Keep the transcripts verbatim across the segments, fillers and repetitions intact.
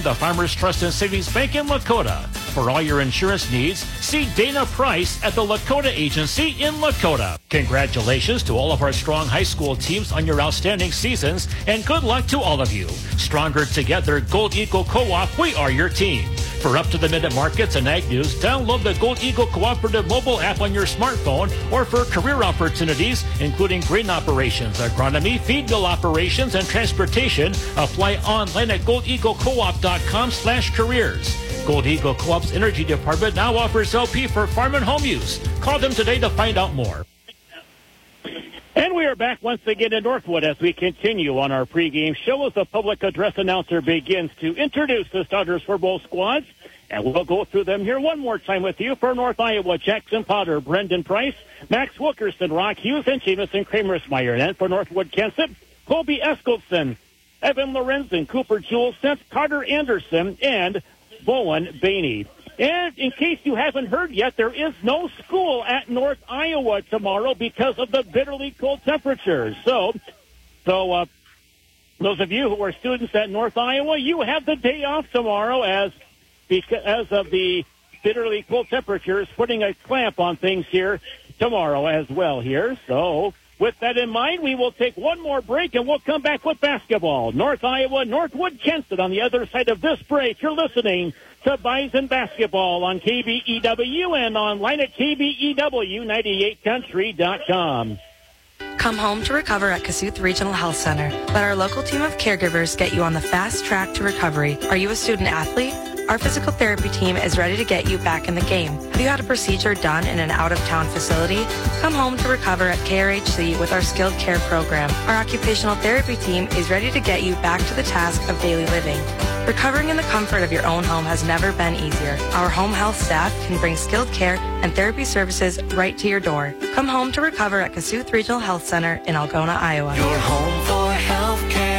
the Farmers Trust and Savings Bank in Lakota. For all your insurance needs, see Dana Price at the Lakota Agency in Lakota. Congratulations to all of our strong high school teams on your outstanding seasons, and good luck to all of you. Stronger together, Gold Eagle Co-op, we are your team. For up-to-the-minute markets and ag news, download the Gold Eagle Cooperative mobile app on your smartphone, or for career opportunities, including grain operations, agronomy, feed mill operations, and transportation, apply online at gold eagle co op dot com slash careers. Gold Eagle Co-op's Energy Department now offers L P for farm and home use. Call them today to find out more. And we are back once again in Northwood as we continue on our pregame show as the public address announcer begins to introduce the starters for both squads. And we'll go through them here one more time with you. For North Iowa, Jackson Potter, Brendan Price, Max Wilkerson, Rock Hughes, and Jamison Kramersmeyer. And then for Northwood Kensett, Colby Eskildson, Evan Lorenzen, Cooper Julesen, Carter Anderson, and Bowen Bainey. And in case you haven't heard yet, there is no school at North Iowa tomorrow because of the bitterly cold temperatures. So, so uh, those of you who are students at North Iowa, you have the day off tomorrow as because of the bitterly cold temperatures, putting a clamp on things here tomorrow as well here. So with that in mind, we will take one more break, and we'll come back with basketball. North Iowa, Northwood Kensett on the other side of this break. You're listening to Bison Basketball on K B E W and online at K B E W ninety-eight country dot com. Come home to recover at Kasuth Regional Health Center. Let our local team of caregivers get you on the fast track to recovery. Are you a student athlete? Our physical therapy team is ready to get you back in the game. Have you had a procedure done in an out-of-town facility? Come home to recover at K R H C with our skilled care program. Our occupational therapy team is ready to get you back to the task of daily living. Recovering in the comfort of your own home has never been easier. Our home health staff can bring skilled care and therapy services right to your door. Come home to recover at Kasuth Regional Health Center in Algona, Iowa. Your home for health care.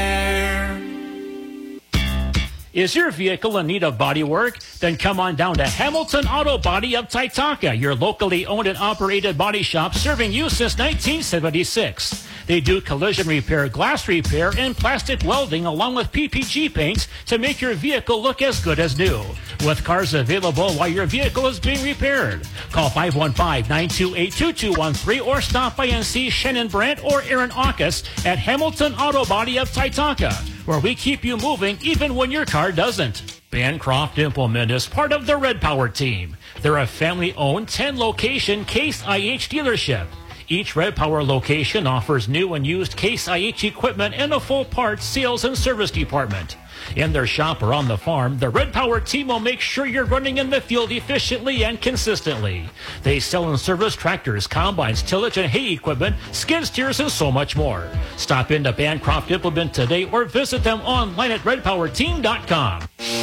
Is your vehicle in need of body work? Then come on down to Hamilton Auto Body of Taitaka, your locally owned and operated body shop serving you since nineteen seventy-six. They do collision repair, glass repair, and plastic welding along with P P G paints to make your vehicle look as good as new. With cars available while your vehicle is being repaired. Call five one five, nine two eight, two two one three or stop by and see Shannon Brandt or Aaron Aukus at Hamilton Auto Body of Taitaka, where we keep you moving even when your car doesn't. Bancroft Implement is part of the Red Power team. They're a family-owned ten-location Case I H dealership. Each Red Power location offers new and used Case I H equipment and a full parts, sales, and service department. In their shop or on the farm, the Red Power team will make sure you're running in the field efficiently and consistently. They sell and service tractors, combines, tillage, and hay equipment, skid steers, and so much more. Stop into Bancroft Implement today or visit them online at red power team dot com.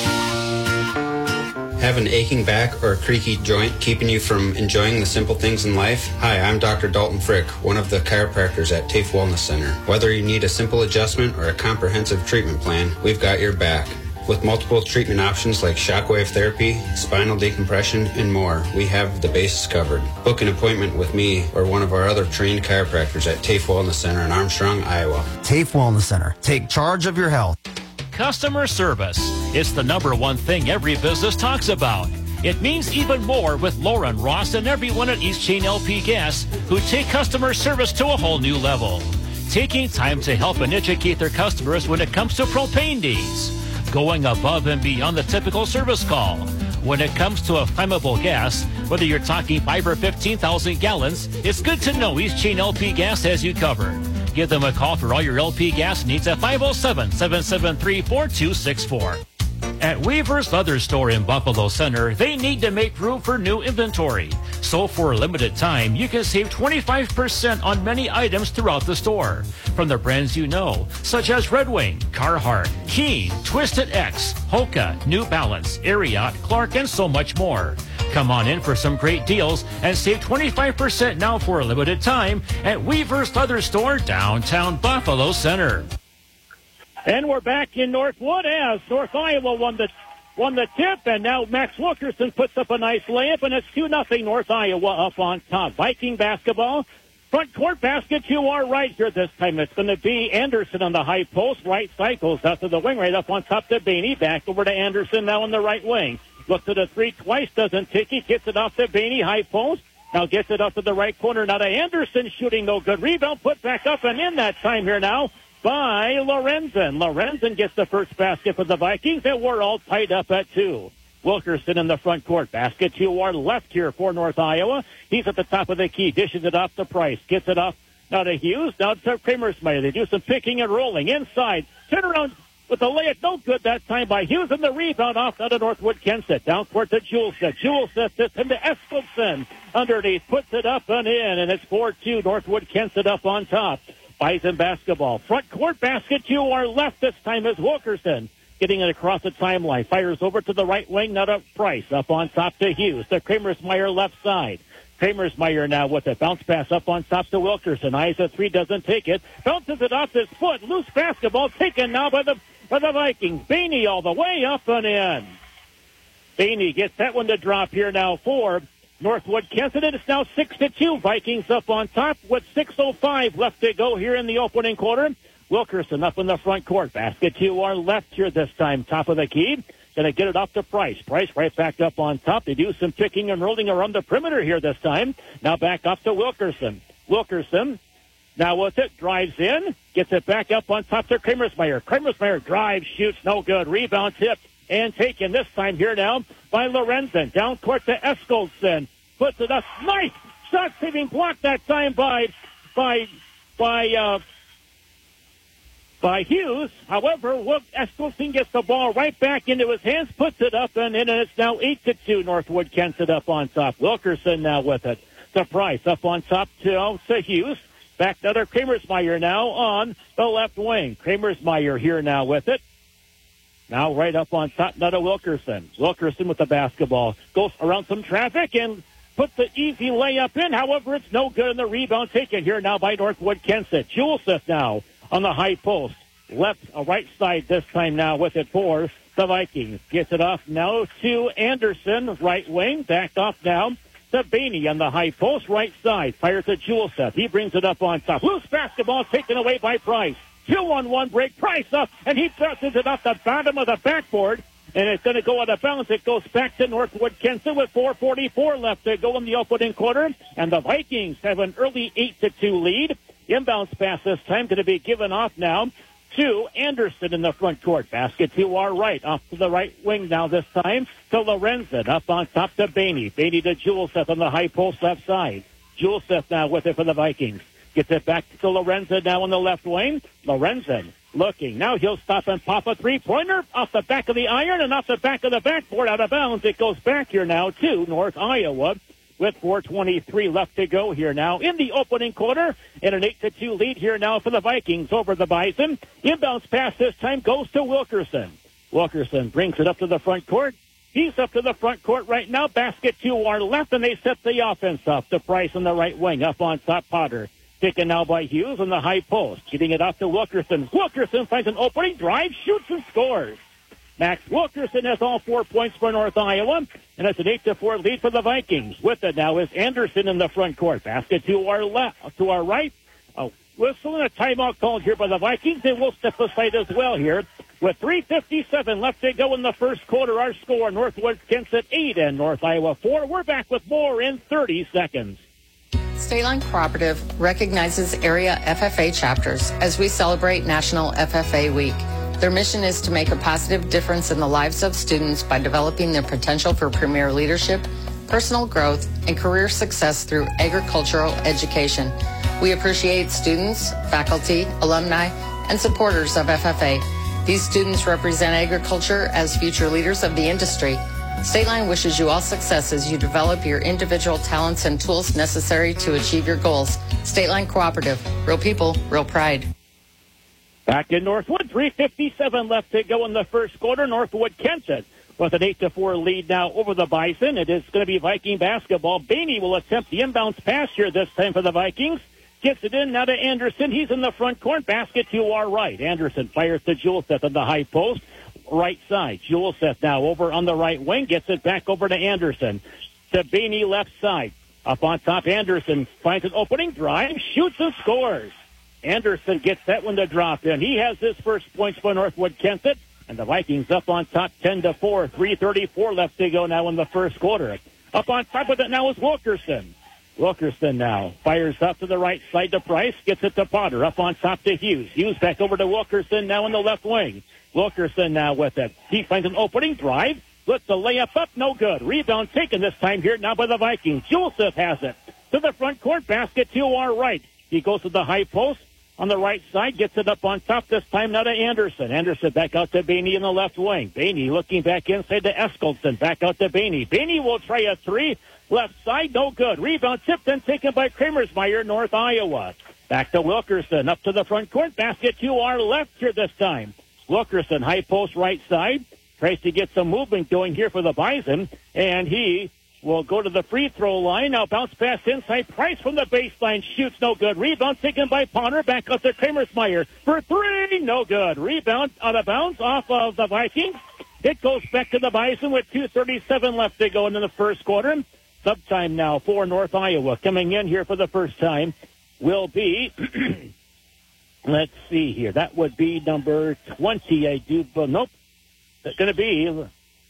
Have an aching back or a creaky joint keeping you from enjoying the simple things in life? Hi, I'm Doctor Dalton Frick, one of the chiropractors at TAFE Wellness Center. Whether you need a simple adjustment or a comprehensive treatment plan, we've got your back. With multiple treatment options like shockwave therapy, spinal decompression, and more, we have the bases covered. Book an appointment with me or one of our other trained chiropractors at TAFE Wellness Center in Armstrong, Iowa. TAFE Wellness Center. Take charge of your health. Customer service. It's the number one thing every business talks about. It means even more with Lauren Ross and everyone at East Chain L P Gas who take customer service to a whole new level. Taking time to help and educate their customers when it comes to propane needs. Going above and beyond the typical service call. When it comes to a flammable gas, whether you're talking five or fifteen thousand gallons, it's good to know East Chain L P Gas has you covered. Give them a call for all your L P gas needs at five oh seven, seven seven three, four two six four. At Weaver's Leather Store in Buffalo Center, they need to make room for new inventory. So for a limited time, you can save twenty-five percent on many items throughout the store. From the brands you know, such as Red Wing, Carhartt, Keen, Twisted X, Hoka, New Balance, Ariat, Clark, and so much more. Come on in for some great deals and save twenty-five percent now for a limited time at Weaver's Leather Store, downtown Buffalo Center. And we're back in Northwood as North Iowa won the won the tip, and now Max Wilkerson puts up a nice layup, and it's two nothing North Iowa up on top. Viking basketball. Front court basket to our right here this time. It's going to be Anderson on the high post. Right side goes out to the wing, right up on top to Bainey. Back over to Anderson now on the right wing. Looks at the three twice, doesn't take it. Gets it off to Bainey, high post. Now gets it up to the right corner. Now to Anderson, shooting no good. Rebound put back up and in that time here now by Lorenzen. Lorenzen gets the first basket for the Vikings, and we're all tied up at two. Wilkerson in the front court. Basket to our left here for North Iowa. He's at the top of the key. Dishes it off to Price. Gets it off now to Hughes. Now to Kramersmeyer. They do some picking and rolling. Inside. Turn around with the layup. No good that time by Hughes. And the rebound off out of Northwood Kensett. Down court to Juleseth. Juleseth this into Eskildsen. Underneath. Puts it up and in. And it's four two. Northwood Kensett up on top. Bison basketball. Front court basket to our left this time is Wilkerson. Getting it across the timeline. Fires over to the right wing. Now to Price. Up on top to Hughes. To Kramersmeyer left side. Kramersmeyer now with a bounce pass up on top to Wilkerson. Eyes a three. Doesn't take it. Bounces it off his foot. Loose basketball taken now by the, by the Vikings. Bainey all the way up and in. Bainey gets that one to drop here now for Northwood Kensett. It's now six to two. Vikings up on top with six oh five left to go here in the opening quarter. Wilkerson up in the front court. Basket to our left here this time. Top of the key. Going to get it off to Price. Price right back up on top. They do some picking and rolling around the perimeter here this time. Now back up to Wilkerson. Wilkerson now with it. Drives in. Gets it back up on top to Kramersmeyer. Kramersmeyer drives, shoots, no good. Rebound tipped and taken this time here now by Lorenzen. Down court to Eskildsen. Puts it up. Nice shot saving block that time by, by, by, uh, by Hughes. However, Eskildsen gets the ball right back into his hands, puts it up and in, and it's now eight to two. Northwood Kensett up on top. Wilkerson now with it. To Price up on top to, to Hughes. Back to other Kramersmeyer now on the left wing. Kramersmeyer here now with it. Now right up on top, now to Wilkerson. Wilkerson with the basketball. Goes around some traffic and puts the easy layup in. However, it's no good, and the rebound taken here now by Northwood Kensett. Juleseth now on the high post. Left, uh, right side this time now with it for the Vikings. Gets it off now to Anderson, right wing. Back off now to Bainey on the high post, right side. Fires to Juleseth. He brings it up on top. Loose basketball taken away by Price. Two on one break. Price up, and he presses it off the bottom of the backboard. And it's going to go out of bounds. It goes back to Northwood Kensett with four forty-four left to go in the opening quarter. And the Vikings have an early eight to two lead. Inbounds pass this time going to be given off now to Anderson in the front court. Basket to our right. Off to the right wing now this time to Lorenzen. Up on top to Bainey. Bainey to Juleseth on the high post left side. Juleseth now with it for the Vikings. Gets it back to Lorenzen now on the left wing. Lorenzen looking. Now he'll stop and pop a three-pointer off the back of the iron and off the back of the backboard out of bounds. It goes back here now to North Iowa with four twenty-three left to go here now in the opening quarter. And an eight to two lead here now for the Vikings over the Bison. Inbounds pass this time goes to Wilkerson. Wilkerson brings it up to the front court. He's up to the front court right now. Basket to our left, and they set the offense up. To Price on the right wing. Up on top, Potter. Taken now by Hughes on the high post. Getting it off to Wilkerson. Wilkerson finds an opening, drives, shoots, and scores. Max Wilkerson has all four points for North Iowa, and it's an eight to four lead for the Vikings. With it now is Anderson in the front court. Basket to our left, to our right. A whistle and a timeout called here by the Vikings, and we'll step aside as well here. With three fifty-seven left to go in the first quarter, our score, Northwood Kensett eight and North Iowa four. We're back with more in thirty seconds. State Line Cooperative recognizes area F F A chapters as we celebrate National F F A Week. Their mission is to make a positive difference in the lives of students by developing their potential for premier leadership, personal growth, and career success through agricultural education. We appreciate students, faculty, alumni, and supporters of F F A. These students represent agriculture as future leaders of the industry. State Line wishes you all success as you develop your individual talents and tools necessary to achieve your goals. State Line Cooperative. Real people, real pride. Back in Northwood, three fifty-seven left to go in the first quarter. Northwood Kensett with an eight to four lead now over the Bison. It is going to be Viking basketball. Bainey will attempt the inbounds pass here this time for the Vikings. Gets it in now to Anderson. He's in the front court. Basket to our right. Anderson fires to Juleseth on the high post. Right side. Juleseth now over on the right wing. Gets it back over to Anderson. To Bainey left side. Up on top, Anderson finds an opening drive, shoots and scores. Anderson gets that one to drop in. He has his first points for Northwood Kensett. And the Vikings up on top ten to four. three thirty-four left to go now in the first quarter. Up on top of it now is Wilkerson. Wilkerson now fires up to the right side to Price. Gets it to Potter. Up on top to Hughes. Hughes back over to Wilkerson now in the left wing. Wilkerson now with it. He finds an opening drive. Puts the layup up. No good. Rebound taken this time here now by the Vikings. Joseph has it. To the front court basket to our right. He goes to the high post. On the right side, gets it up on top this time now to Anderson. Anderson back out to Bainey in the left wing. Bainey looking back inside to Eskildson. Back out to Bainey. Bainey will try a three. Left side, no good. Rebound tipped and taken by Kramersmeyer, North Iowa. Back to Wilkerson. Up to the front court basket to our left here this time. Wilkerson, high post right side. Tries to get some movement going here for the Bison. And he will go to the free throw line. Now bounce pass inside. Price from the baseline. Shoots no good. Rebound taken by Potter. Back up to Kramersmeyer for three. No good. Rebound out of bounds off of the Vikings. It goes back to the Bison with two thirty-seven left to go into the first quarter. Subtime now for North Iowa. Coming in here for the first time will be, let's see here. That would be number twenty. I do, but nope. It's going to be...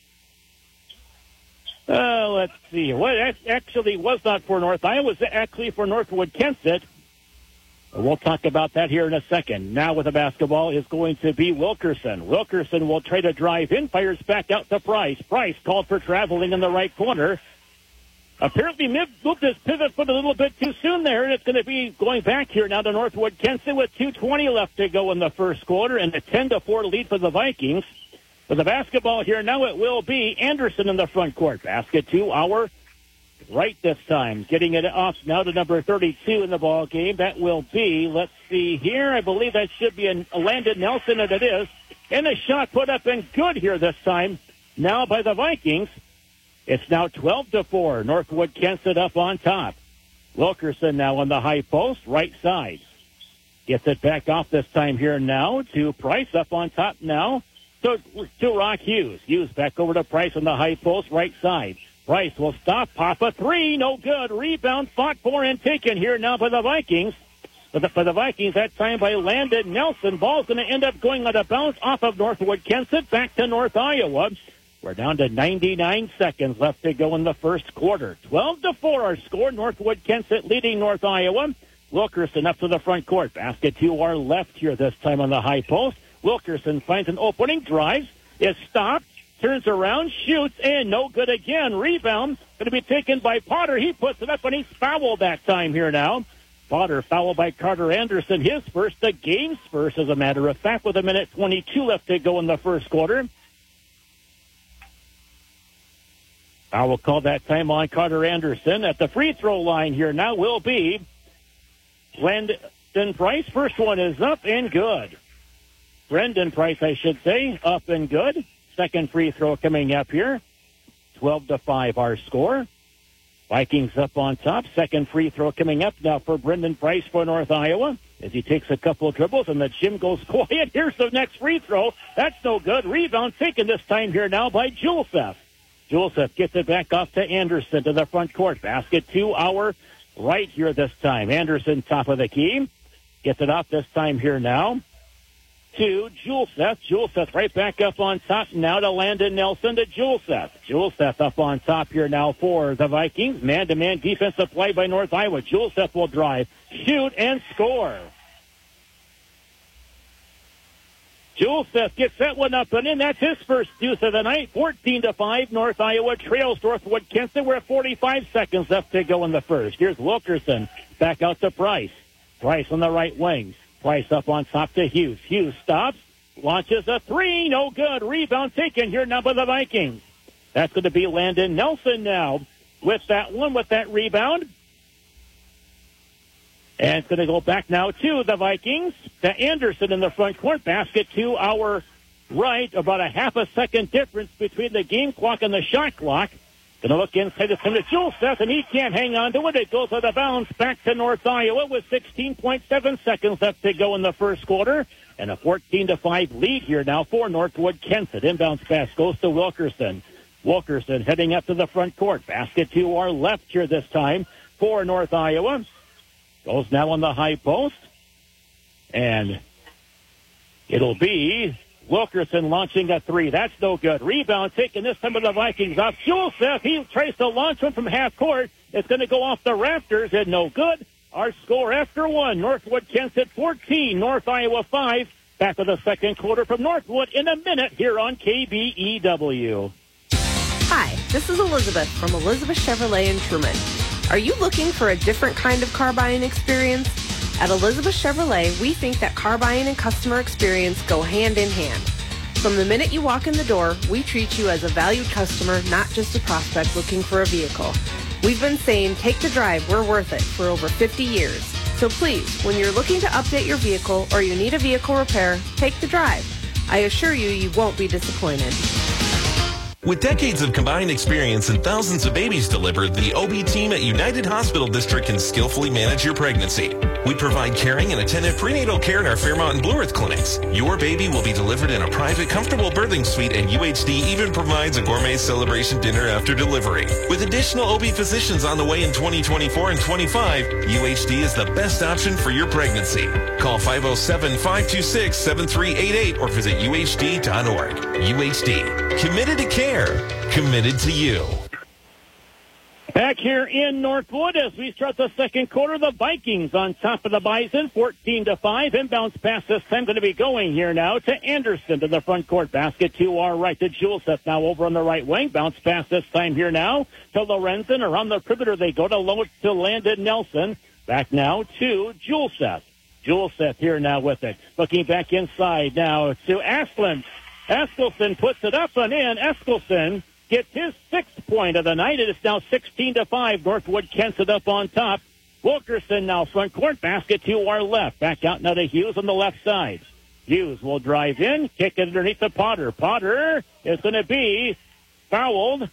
Uh, let's see. Well, that actually was not for North Iowa. It was actually for Northwood Kensett. We'll talk about that here in a second. Now with the basketball is going to be Wilkerson. Wilkerson will try to drive in, fires back out to Price. Price called for traveling in the right corner. Apparently moved his pivot foot a little bit too soon there, and it's going to be going back here now to Northwood Kensett with two twenty left to go in the first quarter and a ten to four lead for the Vikings. For the basketball here now, it will be Anderson in the front court. Basket to our right this time. Getting it off now to number thirty-two in the ball game. That will be, let's see here, I believe that should be a Landon Nelson, and it is. And a shot put up and good here this time. Now by the Vikings. It's now twelve to four. Northwood Kensett up on top. Wilkerson now on the high post, right side. Gets it back off this time here now to Price up on top now. To, to Rock Hughes. Hughes back over to Price on the high post, right side. Price will stop. Pop a three. No good. Rebound fought for and taken here now by the Vikings. For the, for the Vikings, that time by Landon Nelson. Ball's going to end up going out of bounds off of Northwood Kensett back to North Iowa. We're down to ninety-nine seconds left to go in the first quarter. twelve to four our score. Northwood Kensett leading North Iowa. Wilkerson up to the front court. Basket to our left here this time on the high post. Wilkerson finds an opening, drives, is stopped, turns around, shoots, and no good again. Rebound going to be taken by Potter. He puts it up, and he's fouled that time here now. Potter fouled by Carter Anderson. His first, the game's first, as a matter of fact, with a minute twenty-two left to go in the first quarter. I will call that time on Carter Anderson. At the free throw line here now will be Landon Price. First one is up and good. Brendan Price, I should say, up and good. Second free throw coming up here. twelve to five our score. Vikings up on top. Second free throw coming up now for Brendan Price for North Iowa as he takes a couple of dribbles and the gym goes quiet. Here's the next free throw. That's no good. Rebound taken this time here now by Juleseth. Juleseth gets it back off to Anderson to the front court. Basket to our right here this time. Anderson top of the key. Gets it off this time here now to Juleseth. Juleseth right back up on top now to Landon Nelson to Juleseth. Juleseth up on top here now for the Vikings. Man-to-man defensive play by North Iowa. Juleseth will drive, shoot, and score. Juleseth gets that one up and in. That's his first deuce of the night. fourteen to five. North Iowa trails Northwood Kensett. We're at forty-five seconds left to go in the first. Here's Wilkerson back out to Price. Price on the right wing. Price up on top to Hughes. Hughes stops, launches a three. No good. Rebound taken here now by the Vikings. That's going to be Landon Nelson now with that one, with that rebound. And it's going to go back now to the Vikings. To Anderson in the front court. Basket to our right. About a half a second difference between the game clock and the shot clock. Going to look inside the center to Juleseth, and he can't hang on to it. It goes out of bounds back to North Iowa with sixteen point seven seconds left to go in the first quarter. And a fourteen to five lead here now for Northwood Kensett. Inbounds pass goes to Wilkerson. Wilkerson heading up to the front court. Basket to our left here this time for North Iowa. Goes now on the high post. And it'll be Wilkerson launching a three. That's no good. Rebound taken this time by the Vikings off. Juleseth, he tries to launch one from half court. It's going to go off the rafters and no good. Our score after one, Northwood Kensett fourteen, North Iowa five. Back to the second quarter from Northwood in a minute here on K B E W. Hi, this is Elizabeth from Elizabeth Chevrolet in Truman. Are you looking for a different kind of car buying experience? At Elizabeth Chevrolet, we think that car buying and customer experience go hand in hand. From the minute you walk in the door, we treat you as a valued customer, not just a prospect looking for a vehicle. We've been saying, take the drive, we're worth it, for over fifty years. So please, when you're looking to update your vehicle or you need a vehicle repair, take the drive. I assure you, you won't be disappointed. With decades of combined experience and thousands of babies delivered, the O B team at United Hospital District can skillfully manage your pregnancy. We provide caring and attentive prenatal care in our Fairmont and Blue Earth clinics. Your baby will be delivered in a private, comfortable birthing suite, and U H D even provides a gourmet celebration dinner after delivery. With additional O B physicians on the way in twenty twenty-four and twenty-five, U H D is the best option for your pregnancy. Call five oh seven, five two six, seven three eight eight or visit U H D dot org. U H D. Committed to care. Committed to you. Back here in Northwood as we start the second quarter, the Vikings on top of the Bison, fourteen to five. Inbounds pass this time going to be going here now to Anderson to the front court. Basket to our right to Juleseth now over on the right wing. Bounce pass this time here now to Lorenzen. Around the perimeter they go to low to Landon Nelson. Back now to Juleseth. Juleseth here now with it. Looking back inside now to Aslan. Eskelson puts it up and in. Eskelson gets his sixth point of the night. It is now sixteen to five. Northwood Kensett up on top. Wilkerson now front court. Basket to our left. Back out now to Hughes on the left side. Hughes will drive in. Kick it underneath the Potter. Potter is going to be fouled.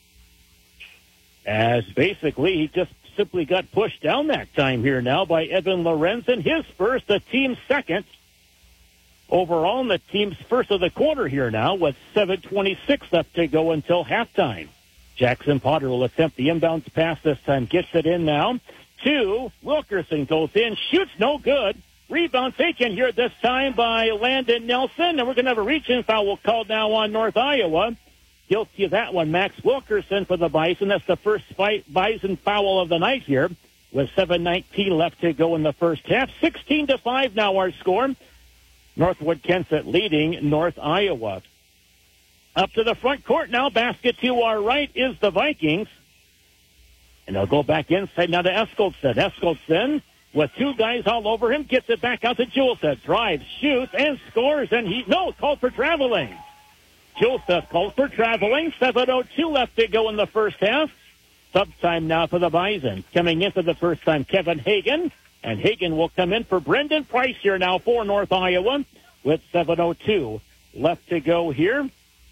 As basically he just simply got pushed down that time here now by Evan Lorenzen. His first, the team's second. Overall, in the team's first of the quarter here now with seven twenty-six left to go until halftime. Jackson Potter will attempt the inbounds pass this time. Gets it in now. Two, Wilkerson goes in, shoots no good. Rebound taken here this time by Landon Nelson. And we're going to have a reach-in foul called now on North Iowa. Guilty of that one, Max Wilkerson for the Bison. That's the first Bison foul of the night here with seven nineteen left to go in the first half. sixteen to five now our score. Northwood Kensett leading North Iowa. Up to the front court now. Basket to our right is the Vikings. And they'll go back inside now to Eskelson. Eskelson with two guys all over him. Gets it back out to Juleseth. Drives, shoots, and scores. And he, no, called for traveling. Juleseth called for traveling. seven oh two left to go in the first half. Sub time now for the Bison. Coming in for the first time, Kevin Hagan. And Hagan will come in for Brendan Price here now for North Iowa with seven oh two left to go here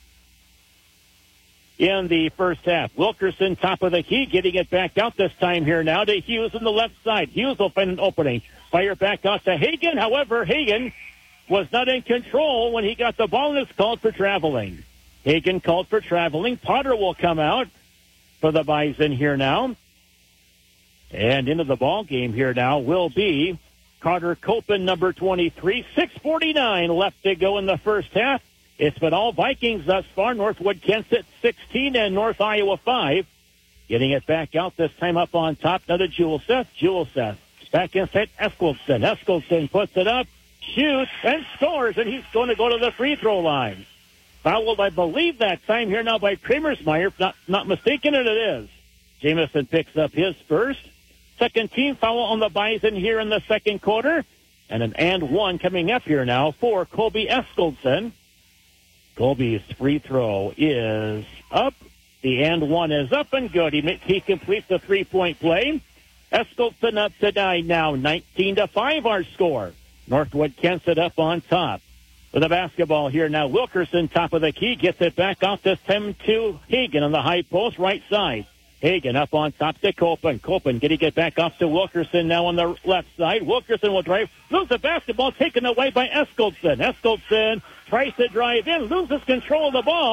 in the first half. Wilkerson, top of the key, getting it back out this time here now to Hughes on the left side. Hughes will find an opening. Fire back out to Hagan. However, Hagan was not in control when he got the ball and it's called for traveling. Hagan called for traveling. Potter will come out for the Bison here now. And into the ball game here now will be Carter Copen, number twenty-three. six forty-nine left to go in the first half. It's been all Vikings thus far. Northwood Kensett sixteen and North Iowa five. Getting it back out this time up on top. Now to Juleseth. Juleseth back inside Eskelson. Eskelson puts it up, shoots, and scores. And he's going to go to the free throw line. Fouled, I believe, that time here now by Kramersmeyer. If not, not mistaken, and it is. Jamison picks up his first. Second team foul on the Bison here in the second quarter. And an and one coming up here now for Colby Eskelson. Colby's free throw is up. The and one is up and good. He, he completes the three-point play. Eskelson up to nine now. nineteen to five our score. Northwood Kensett up on top. With the basketball here now. Wilkerson, top of the key, gets it back off this time to Hagan on the high post, right side. Hagan up on top to Copen. Copen getting it back off to Wilkerson now on the left side. Wilkerson will drive. Lose the basketball taken away by Eskelson. Eskelson tries to drive in, loses control of the ball,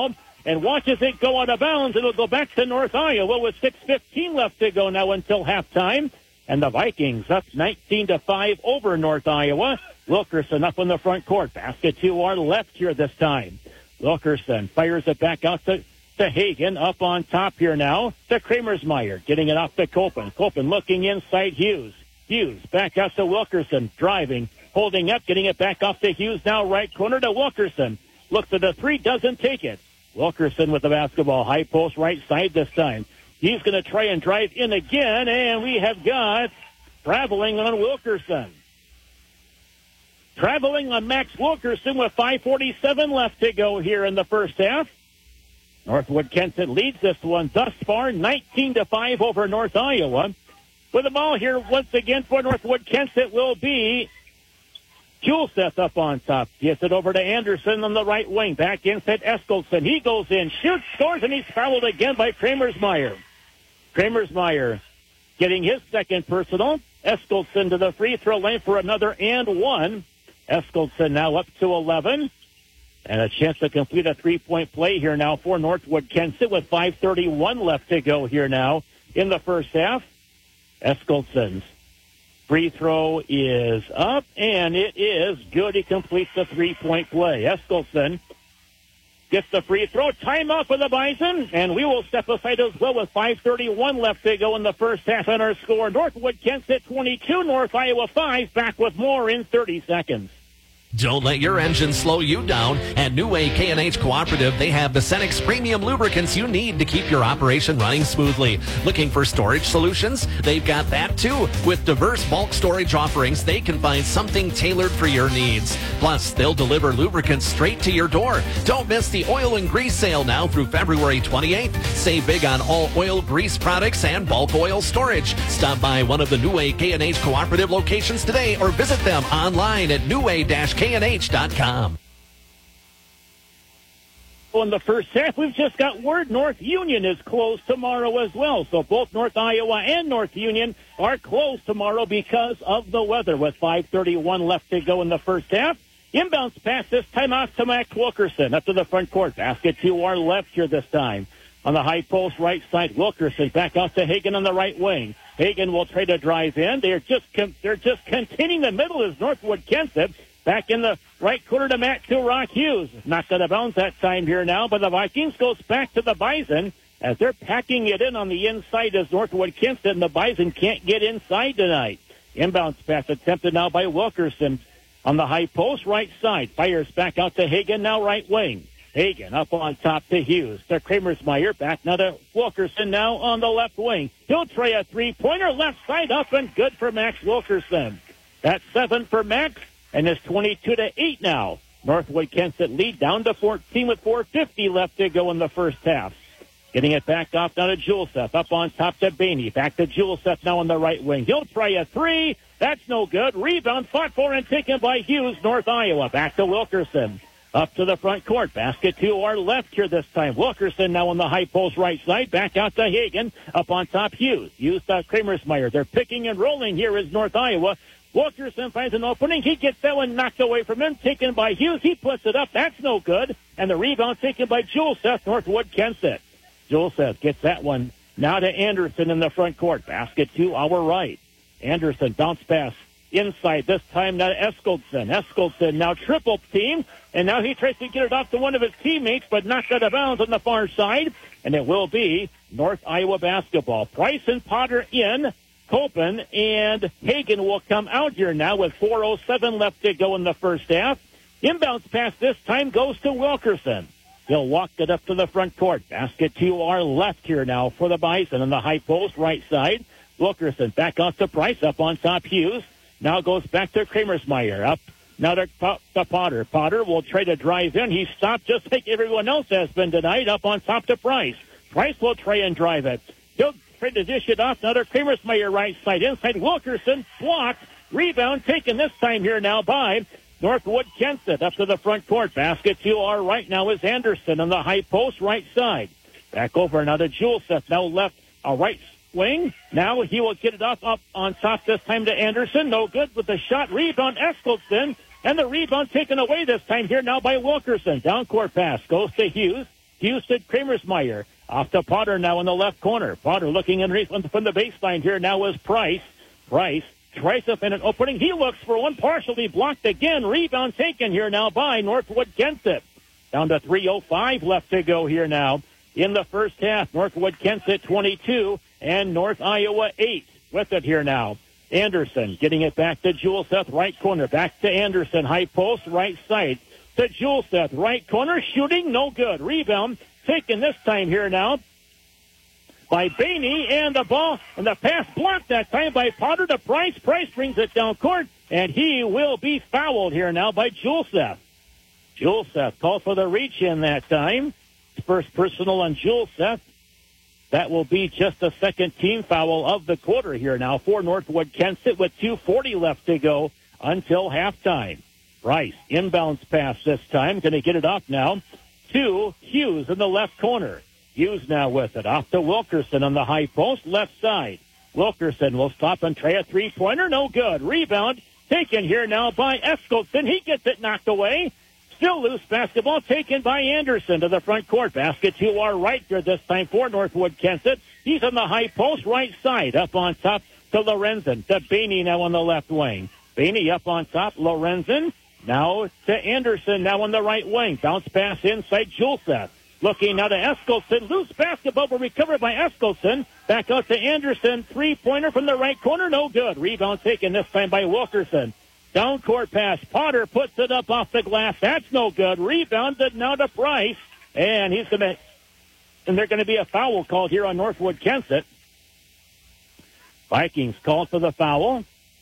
and watches it go out of bounds. It'll go back to North Iowa with six fifteen left to go now until halftime. And the Vikings up nineteen to five over North Iowa. Wilkerson up in the front court. Basket to our left here this time. Wilkerson fires it back out to, to Hagen up on top here now to Kramersmeyer. Getting it off to Copen. Copen looking inside Hughes. Hughes back out to Wilkerson. Driving. Holding up. Getting it back off to Hughes now right corner to Wilkerson. Looks at the three. Doesn't take it. Wilkerson with the basketball. High post right side this time. He's going to try and drive in again, and we have got traveling on Wilkerson. Traveling on Max Wilkerson with five forty-seven left to go here in the first half. Northwood Kensett leads this one thus far, nineteen to five over North Iowa. With the ball here once again for Northwood Kensett will be Juleseth up on top. Gets it over to Anderson on the right wing. Back inside Eskildsen. He goes in, shoots, scores, and he's fouled again by Kramersmeyer. Kramersmeyer getting his second personal. Eskildsen to the free throw line for another and one. Eskildsen now up to eleven. And a chance to complete a three-point play here now for Northwood Kensett with five thirty-one left to go here now in the first half. Eskildsen's free throw is up, and it is good. He completes the three-point play. Eskildsen gets the free throw. Timeout for the Bison, and we will step aside as well with five thirty-one left to go in the first half on our score. Northwood Kensett twenty-two, North Iowa five. Back with more in thirty seconds. Don't let your engine slow you down. At New Way K and H Cooperative, they have the Cenex premium lubricants you need to keep your operation running smoothly. Looking for storage solutions? They've got that too. With diverse bulk storage offerings, they can find something tailored for your needs. Plus, they'll deliver lubricants straight to your door. Don't miss the oil and grease sale now through February twenty-eighth. Save big on all oil, grease products, and bulk oil storage. Stop by one of the New Way K and H Cooperative locations today or visit them online at new way dash K and H dot com. In the first half, we've just got word North Union is closed tomorrow as well. So both North Iowa and North Union are closed tomorrow because of the weather with five thirty-one left to go in the first half. Inbounds pass this time off to Max Wilkerson up to the front court. Basket to our left here this time. On the high post right side, Wilkerson back out to Hagen on the right wing. Hagen will try to drive in. They're just they're just containing the middle as Northwood Kensett. Back in the right corner to Matt Rock Hughes. Knocked out of bounds that time here now, but the Vikings goes back to the Bison as they're packing it in on the inside as Northwood Kensett, and the Bison can't get inside tonight. Inbounds pass attempted now by Wilkerson on the high post right side. Fires back out to Hagen, now right wing. Hagen up on top to Hughes. To Kramersmeyer, back now to Wilkerson now on the left wing. He'll try a three-pointer left side up and good for Max Wilkerson. That's seven for Max. And it's twenty-two to eight now. Northwood Kensett lead down to fourteen with four fifty left to go in the first half. Getting it back off now to Juleseth. Up on top to Bainey. Back to Juleseth now on the right wing. He'll try a three. That's no good. Rebound fought for and taken by Hughes, North Iowa. Back to Wilkerson. Up to the front court. Basket to our left here this time. Wilkerson now on the high post right side. Back out to Hagen. Up on top Hughes. Hughes to Kramersmeyer. They're picking and rolling here is North Iowa. Wilkerson finds an opening. He gets that one knocked away from him. Taken by Hughes. He puts it up. That's no good. And the rebound taken by Juleseth, Northwood Kensett. Juleseth gets that one now to Anderson in the front court. Basket to our right. Anderson bounce pass inside. This time now to Eskildsen. Eskildsen now triple team. And now he tries to get it off to one of his teammates, but knocked out of bounds on the far side. And it will be North Iowa basketball. Price and Potter in. Copen and Hagen will come out here now with four oh seven left to go in the first half. Inbounds pass this time goes to Wilkerson. He'll walk it up to the front court. Basket to our left here now for the Bison on the high post right side. Wilkerson back out to Price up on top Hughes. Now goes back to Kramersmeyer. Up now to, to Potter. Potter will try to drive in. He stopped just like everyone else has been tonight up on top to Price. Price will try and drive it. He'll try to dish it off. Another Kramersmeyer right side. Inside Wilkerson. Blocked. Rebound taken this time here now by Northwood Kensett. Up to the front court. Basket to our right now is Anderson on the high post right side. Back over now to Juleseth. Now left a right wing. Now he will get it off up on top this time to Anderson. No good with the shot. Rebound Eskildsen. And the rebound taken away this time here now by Wilkerson. Down court pass goes to Hughes. Houston Kramersmeyer. Off to Potter now in the left corner. Potter looking underneath from the baseline here now is Price. Price tries up in an opening. He looks for one, partially blocked again. Rebound taken here now by Northwood Kensett. Down to three oh five left to go here now in the first half. Northwood Kensett twenty-two and North Iowa eight with it here now. Anderson getting it back to Juleseth, right corner. Back to Anderson, high post, right side. To Juleseth, right corner, shooting, no good. Rebound taken this time here now by Bainey, and the ball and the pass blocked that time by Potter to Price. Price brings it down court, and he will be fouled here now by Juleseth. Juleseth called for the reach in that time. First personal on Juleseth. That will be just the second team foul of the quarter here now for Northwood Kensett with two forty left to go until halftime. Price, inbounds pass this time. Going to get it off now to Hughes in the left corner. Hughes now with it. Off to Wilkerson on the high post, left side. Wilkerson will stop and try a three-pointer. No good. Rebound taken here now by Eskildsen. He gets it knocked away. Still loose basketball taken by Anderson to the front court. Basket to our right there this time for Northwood Kensett. He's on the high post, right side. Up on top to Lorenzen. To Bainey now on the left wing. Bainey up on top. Lorenzen now to Anderson now on the right wing. Bounce pass inside Juleseth. Looking now to Eskildsen. Loose basketball will recovered by Eskildsen. Back out to Anderson. Three-pointer from the right corner. No good. Rebound taken this time by Wilkerson. Down court pass. Potter puts it up off the glass. That's no good. Rebounded now to Price. And he's going to, and there's going to be a foul called here on Northwood Kensett. Vikings called for the foul.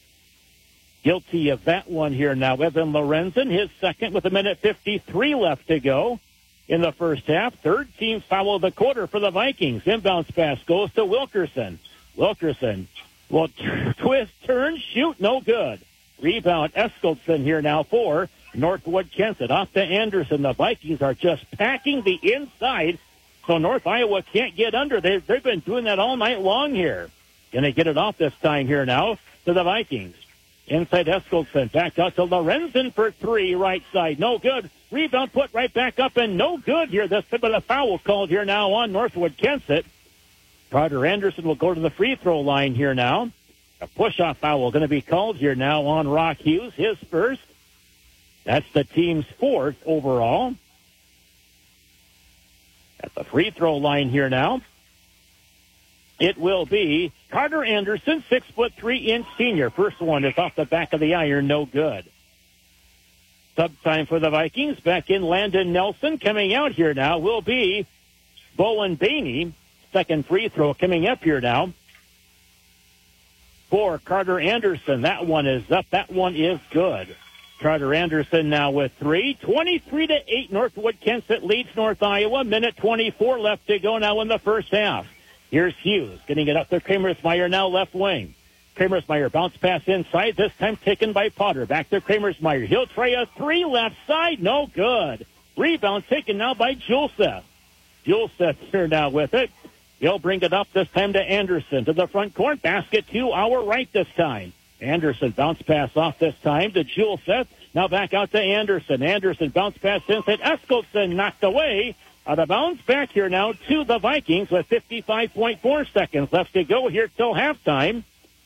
Guilty of that one here now. Evan Lorenzen, his second with a minute fifty-three left to go in the first half. Third team foul of the quarter for the Vikings. Inbounds pass goes to Wilkerson. Wilkerson will t- twist, turn, shoot, no good. Rebound Eskildsen here now for Northwood Kensett. Off to Anderson. The Vikings are just packing the inside, so North Iowa can't get under. They, they've been doing that all night long here. Going to get it off this time here now to the Vikings. Inside Eskildsen. Back out to Lorenzen for three. Right side. No good. Rebound put right back up and no good here. This bit of a foul called here now on Northwood Kensett. Carter Anderson will go to the free throw line here now. A push-off foul going to be called here now on Rock Hughes, his first. That's the team's fourth overall. At the free throw line here now, it will be Carter Anderson, six foot three inch senior. First one is off the back of the iron, no good. Sub time for the Vikings. Back in Landon Nelson. Coming out here now will be Bowen Bainey. Second free throw coming up here now for Carter Anderson. That one is up. That one is good. Carter Anderson now with three. twenty-three to eight. Northwood Kensett leads North Iowa. Minute twenty-four left to go now in the first half. Here's Hughes getting it up to Kramersmeyer now left wing. Kramersmeyer bounce pass inside. This time taken by Potter. Back to Kramersmeyer. He'll try a three left side. No good. Rebound taken now by Juleseth. Juleseth here now with it. He'll bring it up this time to Anderson to the front court. Basket to our right this time. Anderson bounce pass off this time to Juleseth. Now back out to Anderson. Anderson bounce pass inside. Eskildsen knocked away. Out of bounds back here now to the Vikings with fifty-five point four seconds left to go here till halftime.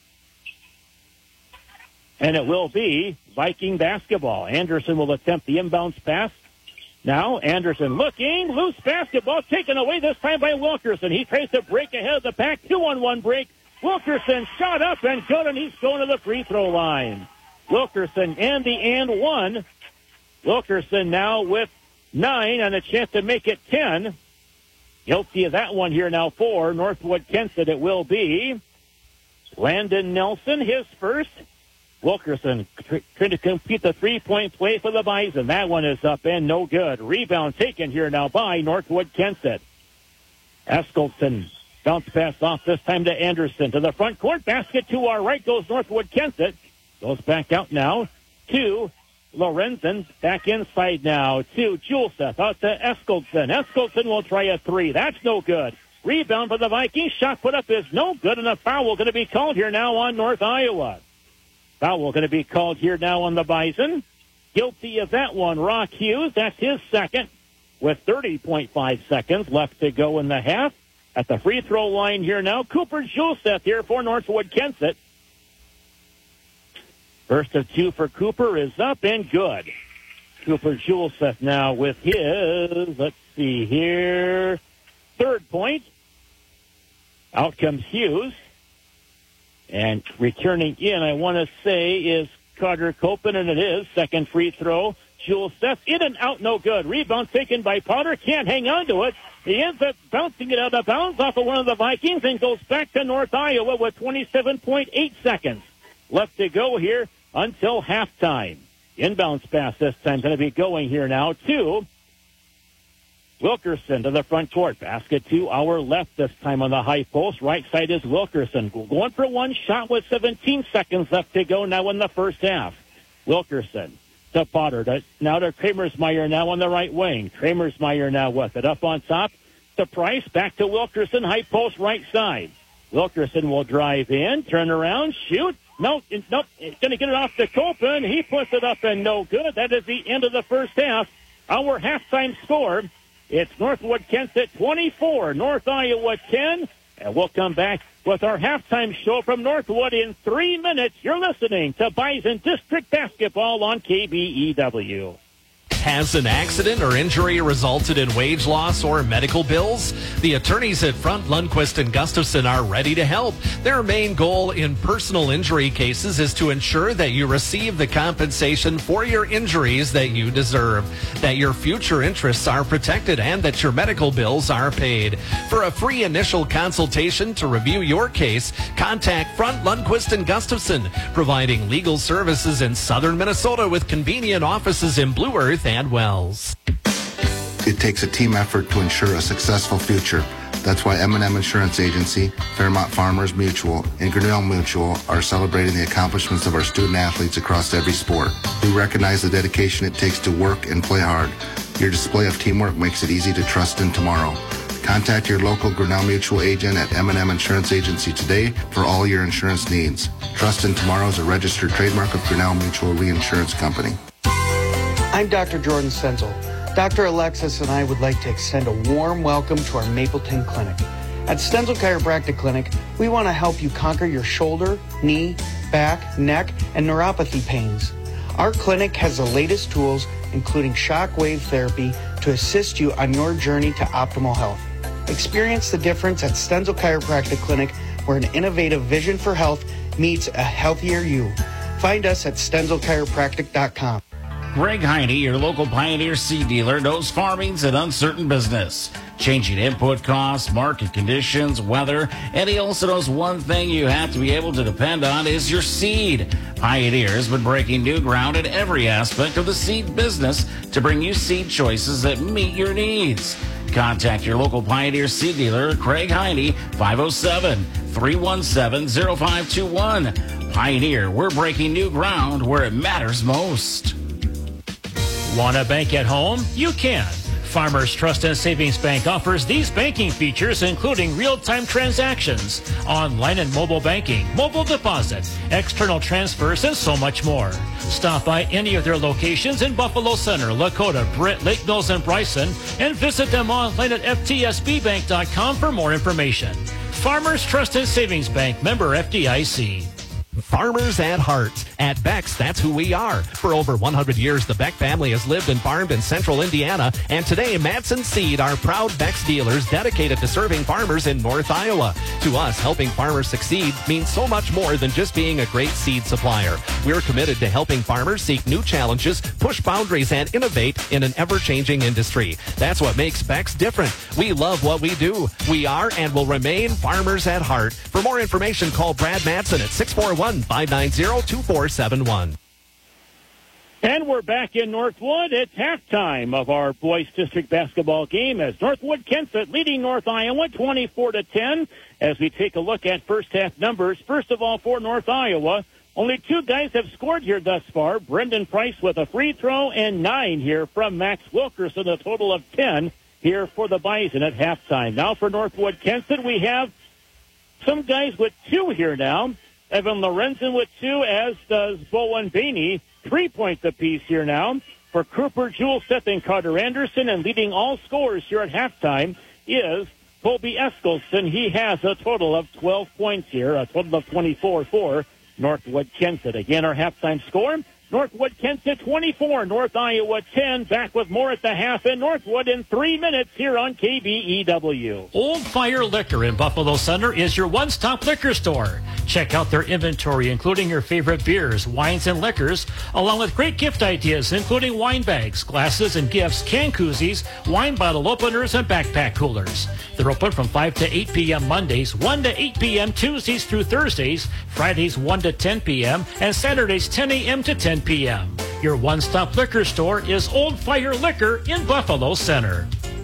And it will be Viking basketball. Anderson will attempt the inbounds pass. Now Anderson looking. Loose basketball taken away this time by Wilkerson. He tries to break ahead of the pack. Two on one break. Wilkerson shot up and good, and he's going to the free throw line. Wilkerson and the and one. Wilkerson now with nine and a chance to make it ten. Guilty of that one here now for Northwood Kensett. It will be Landon Nelson, his first. Wilkerson trying to complete the three-point play for the Bison. That one is up and no good. Rebound taken here now by Northwood Kensett. Eskildsen bounce pass off this time to Anderson. To the front court. Basket to our right goes Northwood Kensett. Goes back out now to Lorenzen. Back inside now to Juleseth. Out to Eskildsen. Eskildsen will try a three. That's no good. Rebound for the Vikings. Shot put up is no good, and a foul going to be called here now on North Iowa. Foul going to be called here now on the Bison. Guilty of that one, Rock Hughes. That's his second. with thirty point five seconds left to go in the half. At the free throw line here now, Cooper Juleseth here for Northwood Kensett. First of two for Cooper is up and good. Cooper Juleseth now with his, let's see here, third point. Out comes Hughes. And returning in, I want to say, is Carter Copen, and it is. Second free throw. Juleseth in and out, no good. Rebound taken by Potter, can't hang on to it. He ends up bouncing it out of bounds off of one of the Vikings and goes back to North Iowa with twenty-seven point eight seconds left to go here until halftime. Inbounds pass this time going to be going here now to Wilkerson to the front court. Basket to our left this time on the high post. Right side is Wilkerson. Going for one shot with seventeen seconds left to go now in the first half. Wilkerson to Potter. To, now to Kramersmeyer now on the right wing. Kramersmeyer now with it. Up on top to Price. Back to Wilkerson. High post right side. Wilkerson will drive in. Turn around. Shoot. Nope. Nope. He's going to get it off to Copen. He puts it up and no good. That is the end of the first half. Our halftime score. It's Northwood Kensett twenty-four, North Iowa ten. And we'll come back with our halftime show from Northwood in three minutes. You're listening to Bison District Basketball on K B E W. Has an accident or injury resulted in wage loss or medical bills? The attorneys at Front, Lundquist, and Gustafson are ready to help. Their main goal in personal injury cases is to ensure that you receive the compensation for your injuries that you deserve, that your future interests are protected, and that your medical bills are paid. For a free initial consultation to review your case, contact Front, Lundquist, and Gustafson, providing legal services in southern Minnesota with convenient offices in Blue Earth and Wells. It takes a team effort to ensure a successful future. That's why M and M Insurance Agency, Fairmont Farmers Mutual, and Grinnell Mutual are celebrating the accomplishments of our student athletes across every sport. We recognize the dedication it takes to work and play hard. Your display of teamwork makes it easy to trust in tomorrow. Contact your local Grinnell Mutual agent at M and M Insurance Agency today for all your insurance needs. Trust in Tomorrow is a registered trademark of Grinnell Mutual Reinsurance Company. I'm Doctor Jordan Senzel. Doctor Alexis and I would like to extend a warm welcome to our Mapleton Clinic. At Stenzel Chiropractic Clinic, we want to help you conquer your shoulder, knee, back, neck, and neuropathy pains. Our clinic has the latest tools, including shock wave therapy, to assist you on your journey to optimal health. Experience the difference at Stenzel Chiropractic Clinic, where an innovative vision for health meets a healthier you. Find us at stenzel chiropractic dot com. Greg Heine, your local Pioneer seed dealer, knows farming's an uncertain business. Changing input costs, market conditions, weather, and he also knows one thing you have to be able to depend on is your seed. Pioneer has been breaking new ground in every aspect of the seed business to bring you seed choices that meet your needs. Contact your local Pioneer seed dealer, Craig Heine, five oh seven, three one seven, oh five two one. Pioneer, we're breaking new ground where it matters most. Want to bank at home? You can. Farmers Trust and Savings Bank offers these banking features, including real-time transactions, online and mobile banking, mobile deposit, external transfers, and so much more. Stop by any of their locations in Buffalo Center, Lakota, Britt, Lake Mills, and Bryson, and visit them online at f t s b bank dot com for more information. Farmers Trust and Savings Bank, member F D I C. Farmers at heart. At Beck's, that's who we are. For over one hundred years, the Beck family has lived and farmed in central Indiana, and today, Madsen Seed are proud Beck's dealers dedicated to serving farmers in North Iowa. To us, helping farmers succeed means so much more than just being a great seed supplier. We're committed to helping farmers seek new challenges, push boundaries, and innovate in an ever-changing industry. That's what makes Beck's different. We love what we do. We are and will remain farmers at heart. For more information, call Brad Madsen at six four one, five nine zero, two four seven one. And we're back in Northwood. It's halftime of our boys district basketball game as Northwood Kensett leading North Iowa twenty-four to ten. As we take a look at first half numbers, first of all for North Iowa, only two guys have scored here thus far. Brendan Price with a free throw and nine here from Max Wilkerson, a total of ten here for the Bison at halftime. Now for Northwood Kensett, we have some guys with two here now. Evan Lorenzen with two, as does Bowen Bainey. Three points apiece here now for Cooper Juleseth and Carter Anderson, and leading all scorers here at halftime is Toby Eskelson. He has a total of twelve points here, a total of twenty-four for Northwood Kensett. Again, our halftime score, Northwood Kensett twenty-four, North Iowa ten. Back with more at the half in Northwood in three minutes here on K B E W. Old Fire Liquor in Buffalo Center is your one-stop liquor store. Check out their inventory, including your favorite beers, wines, and liquors, along with great gift ideas, including wine bags, glasses and gifts, can koozies, wine bottle openers, and backpack coolers. They're open from five to eight p.m. Mondays, one to eight p.m. Tuesdays through Thursdays, Fridays one to ten p.m., and Saturdays ten a.m. to ten p.m. Your one-stop liquor store is Old Fire Liquor in Buffalo Center.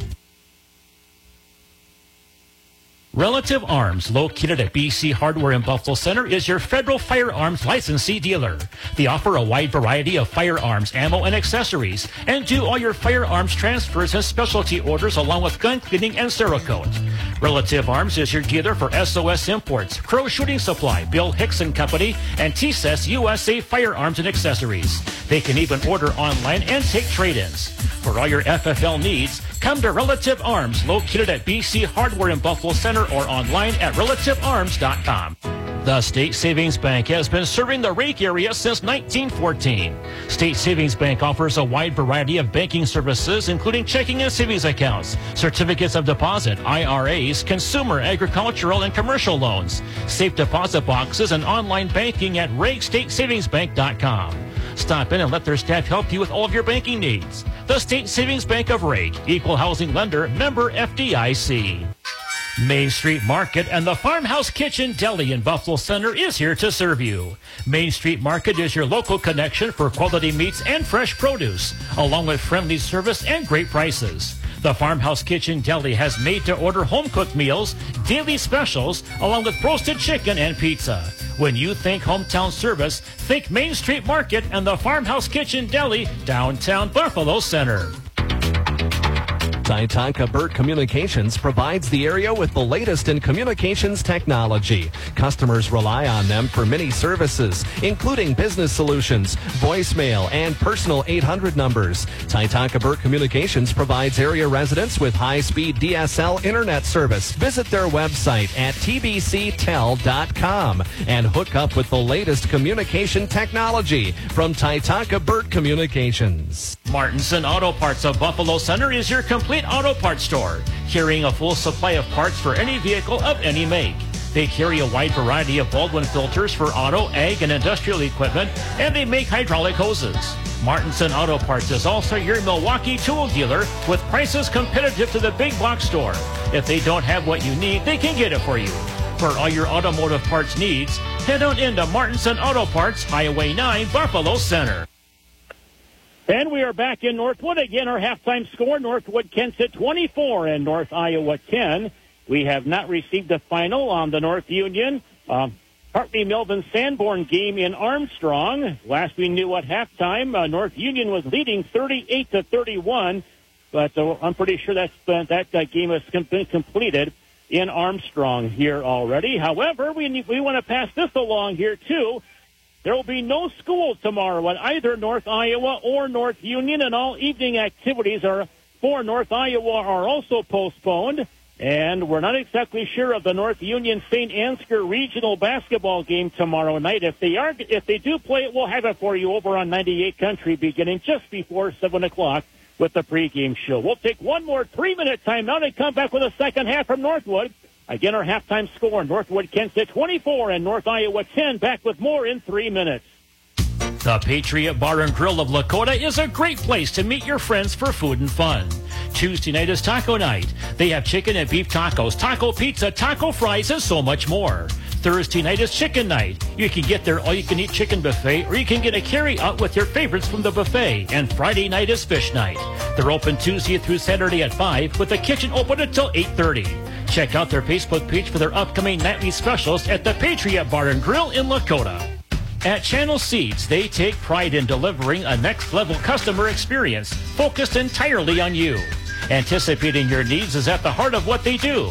Relative Arms, located at B C Hardware in Buffalo Center, is your federal firearms licensee dealer. They offer a wide variety of firearms, ammo, and accessories, and do all your firearms transfers and specialty orders along with gun cleaning and Cerakote. Relative Arms is your dealer for S O S Imports, Crow Shooting Supply, Bill Hicks and Company, and T S E S U S A Firearms and Accessories. They can even order online and take trade-ins. For all your F F L needs, come to Relative Arms, located at B C Hardware in Buffalo Center, or online at relative arms dot com. The State Savings Bank has been serving the Rake area since nineteen fourteen. State Savings Bank offers a wide variety of banking services, including checking and savings accounts, certificates of deposit, I R As, consumer, agricultural, and commercial loans, safe deposit boxes, and online banking at rake state savings bank dot com. Stop in and let their staff help you with all of your banking needs. The State Savings Bank of Rake, equal housing lender, member F D I C. Main Street Market and the Farmhouse Kitchen Deli in Buffalo Center is here to serve you. Main Street Market is your local connection for quality meats and fresh produce, along with friendly service and great prices. The Farmhouse Kitchen Deli has made-to-order home-cooked meals, daily specials, along with roasted chicken and pizza. When you think hometown service, think Main Street Market and the Farmhouse Kitchen Deli, downtown Buffalo Center. Titanca Burt Communications provides the area with the latest in communications technology. Customers rely on them for many services, including business solutions, voicemail, and personal eight hundred numbers. Titanca Burt Communications provides area residents with high-speed D S L internet service. Visit their website at t b c tel dot com and hook up with the latest communication technology from Titanca Burt Communications. Martinson Auto Parts of Buffalo Center is your complete auto parts store, carrying a full supply of parts for any vehicle of any make. They carry a wide variety of Baldwin filters for auto, ag, and industrial equipment, and they make hydraulic hoses. Martinson Auto Parts is also your Milwaukee tool dealer with prices competitive to the big box store. If they don't have what you need, they can get it for you. For all your automotive parts needs, head on into Martinson Auto Parts, Highway nine, Buffalo Center. And we are back in Northwood. Again, our halftime score, Northwood Kensett twenty-four and North Iowa ten. We have not received a final on the North Union um, Hartley Melvin Sanborn game in Armstrong. Last we knew at halftime, uh, North Union was leading thirty-eight to thirty-one, but uh, I'm pretty sure that's, uh, that uh, game has been completed in Armstrong here already. However, we, we want to pass this along here, too. There will be no school tomorrow at either North Iowa or North Union, and all evening activities are for North Iowa are also postponed. And we're not exactly sure of the North Union Saint Ansgar regional basketball game tomorrow night. If they are, if they do play it, we'll have it for you over on ninety-eight Country beginning just before seven o'clock with the pregame show. We'll take one more three-minute timeout and come back with a second half from Northwood. Again, our halftime score, Northwood Kensett twenty-four and North Iowa ten. Back with more in three minutes. The Patriot Bar and Grill of Lakota is a great place to meet your friends for food and fun. Tuesday night is taco night. They have chicken and beef tacos, taco pizza, taco fries, and so much more. Thursday night is chicken night. You can get their all-you-can-eat chicken buffet, or you can get a carry-out with your favorites from the buffet. And Friday night is fish night. They're open Tuesday through Saturday at five, with the kitchen open until eight thirty. Check out their Facebook page for their upcoming nightly specials at the Patriot Bar and Grill in Lakota. At Channel Seeds, they take pride in delivering a next-level customer experience focused entirely on you. Anticipating your needs is at the heart of what they do.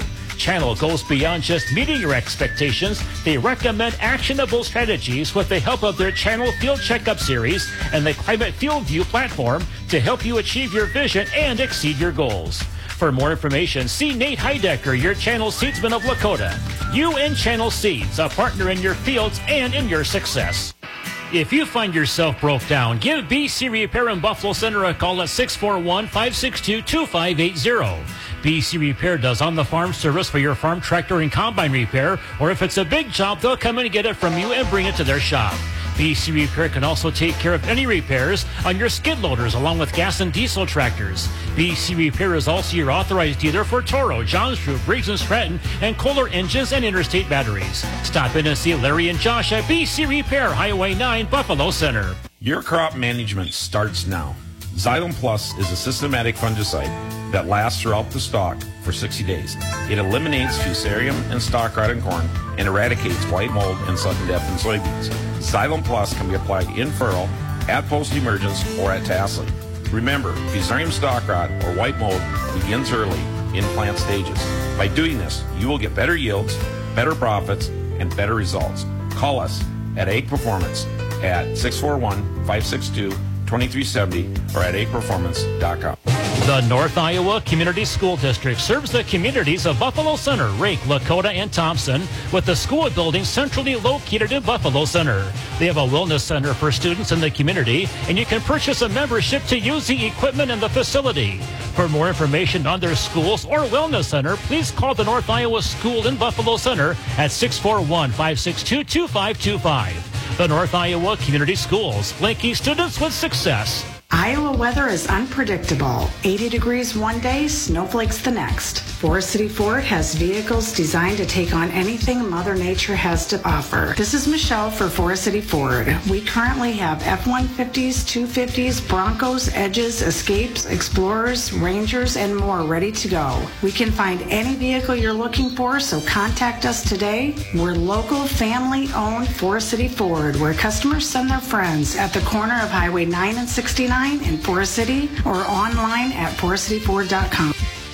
channel goes beyond just meeting your expectations. They recommend actionable strategies with the help of their Channel Field Checkup series and the Climate Field View platform to help you achieve your vision and exceed your goals. For more information, see Nate Heidecker, your Channel Seedsman of Lakota. You and Channel Seeds, a partner in your fields and in your success. If you find yourself broke down, give B C Repair in Buffalo Center a call at six four one, five six two, two five eight zero. B C Repair does on-the-farm service for your farm tractor and combine repair, or if it's a big job, they'll come in and get it from you and bring it to their shop. B C Repair can also take care of any repairs on your skid loaders along with gas and diesel tractors. B C Repair is also your authorized dealer for Toro, Johns Group, Briggs and Stratton, and Kohler engines and interstate batteries. Stop in and see Larry and Josh at B C Repair, Highway nine, Buffalo Center. Your crop management starts now. Xylem Plus is a systematic fungicide that lasts throughout the stalk for sixty days. It eliminates fusarium and stalk rot in corn and eradicates white mold and sudden death in soybeans. Xylem Plus can be applied in furrow, at post-emergence, or at tasseling. Remember, fusarium stalk rot or white mold begins early in plant stages. By doing this, you will get better yields, better profits, and better results. Call us at Ag Performance at six four one, five six two, two three seven zero or at ag performance dot com. The North Iowa Community School District serves the communities of Buffalo Center, Rake, Lakota, and Thompson with the school building centrally located in Buffalo Center. They have a wellness center for students in the community, and you can purchase a membership to use the equipment in the facility. For more information on their schools or wellness center, please call the North Iowa School in Buffalo Center at six four one, five six two, two five two five. The North Iowa Community Schools, linking students with success. Iowa weather is unpredictable. eighty degrees one day, snowflakes the next. Forest City Ford has vehicles designed to take on anything Mother Nature has to offer. This is Michelle for Forest City Ford. We currently have F one fifties, two fifties, Broncos, Edges, Escapes, Explorers, Rangers, and more ready to go. We can find any vehicle you're looking for, so contact us today. We're local, family-owned Forest City Ford, where customers send their friends at the corner of Highway nine and sixty-nine in Forest City or online at forest city ford dot com.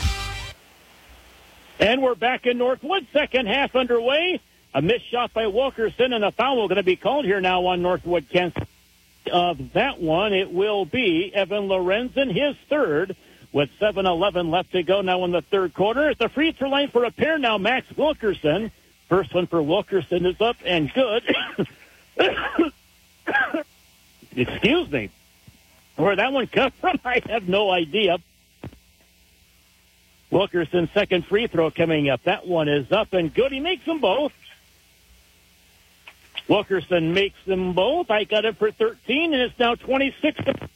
And we're back in Northwood, second half underway. A missed shot by Wilkerson, and a foul going to be called here now on Northwood, Kansas. Of that one, it will be Evan Lorenzen, his third, with seven eleven left to go now in the third quarter. At the free throw line for a pair now, Max Wilkerson. First one for Wilkerson is up and good. Excuse me. Where that one come from, I have no idea. Wilkerson's second free throw coming up. That one is up and good. He makes them both. Wilkerson makes them both. I got it for thirteen, and it's now twenty-six.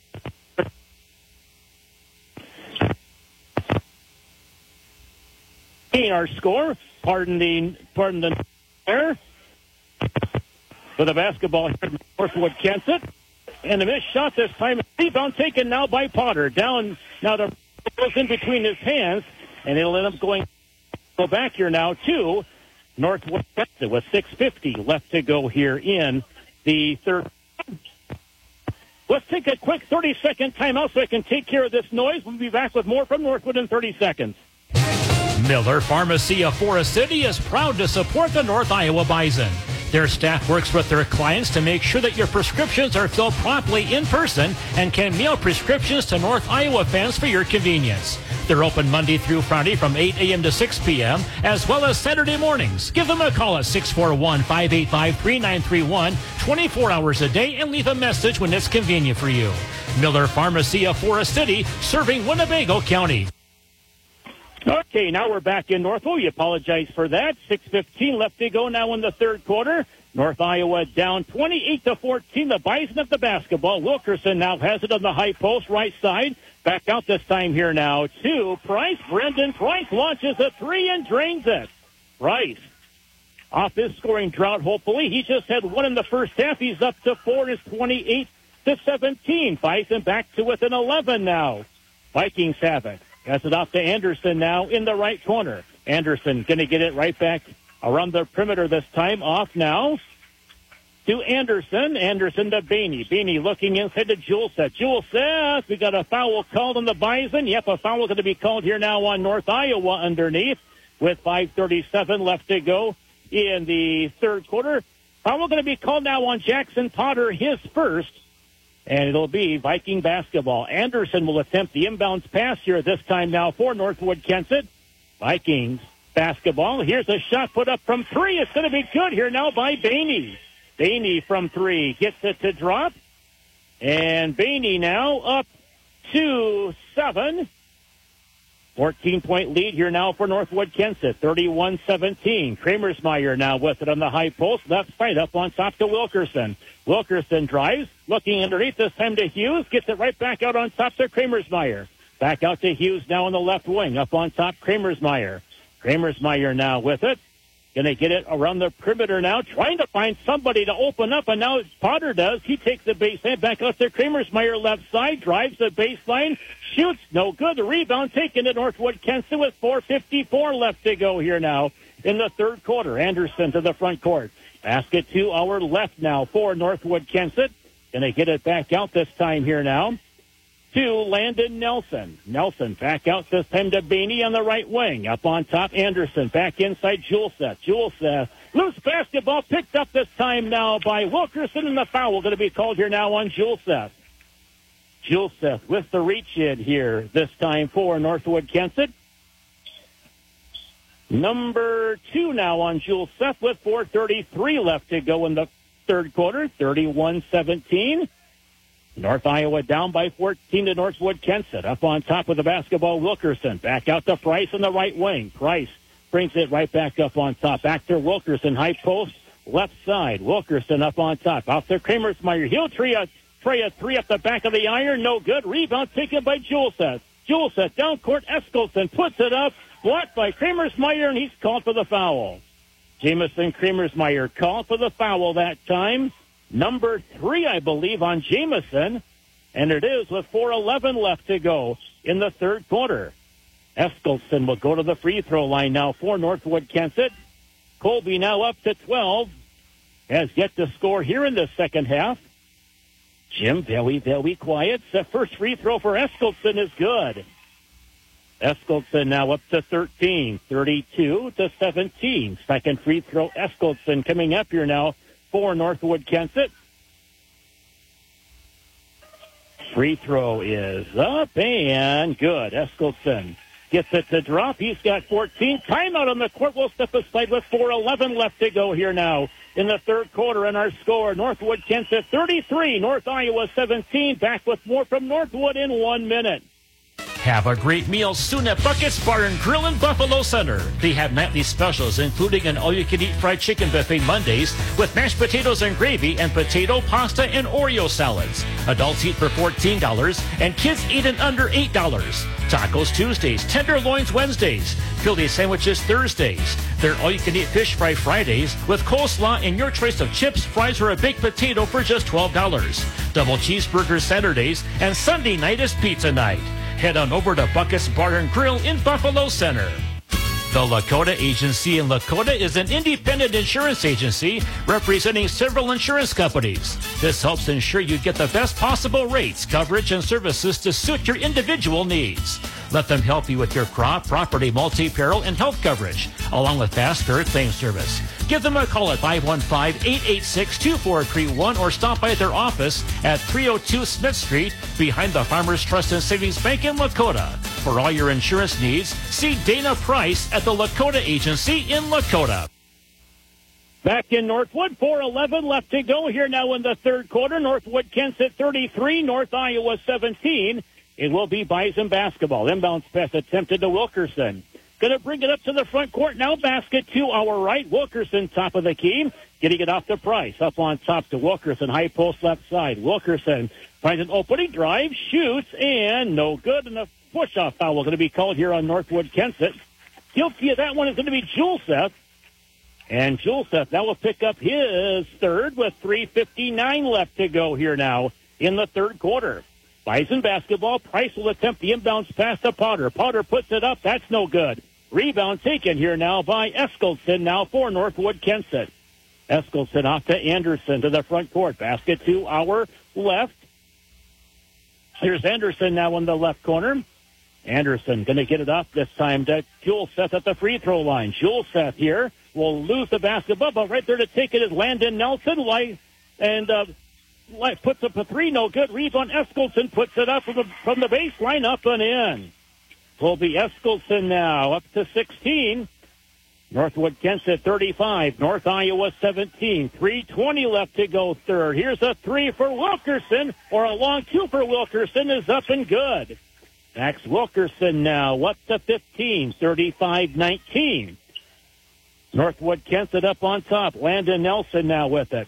Our score. Pardon the pardon the error. For the basketball here in Northwood, Kansas. And a missed shot this time. Rebound taken now by Potter. Down now the goes in between his hands, and it'll end up going go back here now to Northwood with six fifty left to go here in the third. Let's take a quick thirty-second timeout so I can take care of this noise. We'll be back with more from Northwood in thirty seconds. Miller Pharmacy of Forest City is proud to support the North Iowa Bison. Their staff works with their clients to make sure that your prescriptions are filled promptly in person and can mail prescriptions to North Iowa fans for your convenience. They're open Monday through Friday from eight a.m. to six p.m. as well as Saturday mornings. Give them a call at six four one, five eight five, three nine three one twenty-four hours a day and leave a message when it's convenient for you. Miller Pharmacy of Forest City, serving Winnebago County. Okay, now we're back in Northwood. We apologize for that. six fifteen left to go now in the third quarter. North Iowa down twenty-eight to fourteen. The Bison of the basketball. Wilkerson now has it on the high post right side. Back out this time here now to Price. Brendan Price launches a three and drains it. Price off his scoring drought, hopefully. He just had one in the first half. He's up to four. It's twenty-eight to seventeen. Bison back to within eleven now. Vikings have it. Has it off to Anderson now in the right corner. Anderson going to get it right back around the perimeter this time. Off now to Anderson. Anderson to Beanie. Beanie looking inside to Juleseth. Juleseth, we got a foul called on the Bison. Yep, a foul going to be called here now on North Iowa underneath. with five thirty-seven left to go in the third quarter. Foul going to be called now on Jackson Potter, his first, and it'll be Viking basketball. Anderson will attempt the inbounds pass here this time now for Northwood Kensett. Vikings basketball. Here's a shot put up from three. It's going to be good here now by Bainey. Bainey from three gets it to drop. And Bainey now up to seven. fourteen-point lead here now for Northwood Kensett, thirty-one seventeen. Kramersmeyer now with it on the high post. Left side up on top to Wilkerson. Wilkerson drives, looking underneath this time to Hughes. Gets it right back out on top to Kramersmeyer. Back out to Hughes now on the left wing. Up on top, Kramersmeyer. Kramersmeyer now with it. Going to get it around the perimeter now, trying to find somebody to open up, and now Potter does. He takes the baseline back out to Kramersmeyer left side, drives the baseline, shoots, no good. The rebound taken to Northwood Kensett with four fifty-four left to go here now in the third quarter. Anderson to the front court. Basket to our left now for Northwood Kensett. Going to get it back out this time here now to Landon Nelson. Nelson back out this time to Bainey on the right wing. Up on top, Anderson. Back inside, Juleseth. Juleseth. Loose basketball picked up this time now by Wilkerson, and the foul going to be called here now on Juleseth. Juleseth with the reach in here this time for Northwood Kensett. Number two now on Juleseth with four thirty-three left to go in the third quarter, thirty-one seventeen. North Iowa down by fourteen to Northwood Kensett. Up on top with the basketball, Wilkerson. Back out to Price on the right wing. Price brings it right back up on top. Back to Wilkerson, high post, left side. Wilkerson up on top. Out to Kramersmeyer. He'll try a, try a three at the back of the iron. No good. Rebound taken by Juleseth. Juleseth down court. Eskelson puts it up. Blocked by Kramersmeyer, and he's called for the foul. Jamison Kramersmeyer called for the foul that time. Number three, I believe, on Jamison. And it is with four eleven left to go in the third quarter. Eskelson will go to the free throw line now for Northwood Kensett. Colby now up to twelve. Has yet to score here in the second half. Jim, very, very quiet. The first free throw for Eskelson is good. Eskelson now up to thirteen, thirty-two to seventeen. Second free throw, Eskelson coming up here now for Northwood Kensett. Free throw is up and good. Eskelson gets it to drop. He's got fourteen. Timeout on the court. We'll step aside with four eleven left to go here now in the third quarter. And our score, Northwood Kensett thirty-three, North Iowa seventeen. Back with more from Northwood in one minute. Have a great meal soon at Buckets Bar and Grill in Buffalo Center. They have nightly specials, including an all-you-can-eat fried chicken buffet Mondays with mashed potatoes and gravy and potato, pasta, and Oreo salads. Adults eat for fourteen dollars and kids eat and under eight dollars. Tacos Tuesdays, tenderloins Wednesdays, Philly sandwiches Thursdays. Their all-you-can-eat fish fry Fridays with coleslaw and your choice of chips, fries, or a baked potato for just twelve dollars. Double cheeseburgers Saturdays, and Sunday night is pizza night. Head on over to Buckets Bar and Grill in Buffalo Center. The Lakota Agency in Lakota is an independent insurance agency representing several insurance companies. This helps ensure you get the best possible rates, coverage, and services to suit your individual needs. Let them help you with your crop, property, multi-peril, and health coverage, along with fast, fair claim service. Give them a call at five one five, eight eight six, two four three one or stop by their office at three oh two Smith Street behind the Farmers Trust and Savings Bank in Lakota. For all your insurance needs, see Dana Price at the Lakota Agency in Lakota. Back in Northwood, four eleven left to go here now in the third quarter. Northwood Kensett thirty-three, North Iowa seventeen. It will be Bison basketball. Inbounds pass attempted to Wilkerson. Going to bring it up to the front court now. Basket to our right. Wilkerson top of the key. Getting it off to Price. Up on top to Wilkerson. High post left side. Wilkerson finds an opening drive. Shoots and no good. And a push-off foul going to be called here on Northwood Kensett. Guilty of that one is going to be Juleseth. And Juleseth now will pick up his third with three fifty-nine left to go here now in the third quarter. Bison basketball. Price will attempt the inbounds pass to Potter. Potter puts it up. That's no good. Rebound taken here now by Eskelson now for Northwood Kensett. Eskelson off to Anderson to the front court. Basket to our left. Here's Anderson now in the left corner. Anderson going to get it up this time to Juleseth at the free throw line. Juleseth here will lose the basketball, but right there to take it is Landon Nelson. Light, and uh, Light puts up a three, no good. Rebound, Eskildsen puts it up from the, from the baseline, up and in. Will be Eskildsen now, up to sixteen. Northwood Kensett thirty-five, North Iowa seventeen. three twenty left to go third. Here's a three for Wilkerson, or a long two for Wilkerson is up and good. Max Wilkerson now, up to fifteen, thirty-five nineteen. Northwood Kensett up on top. Landon Nelson now with it.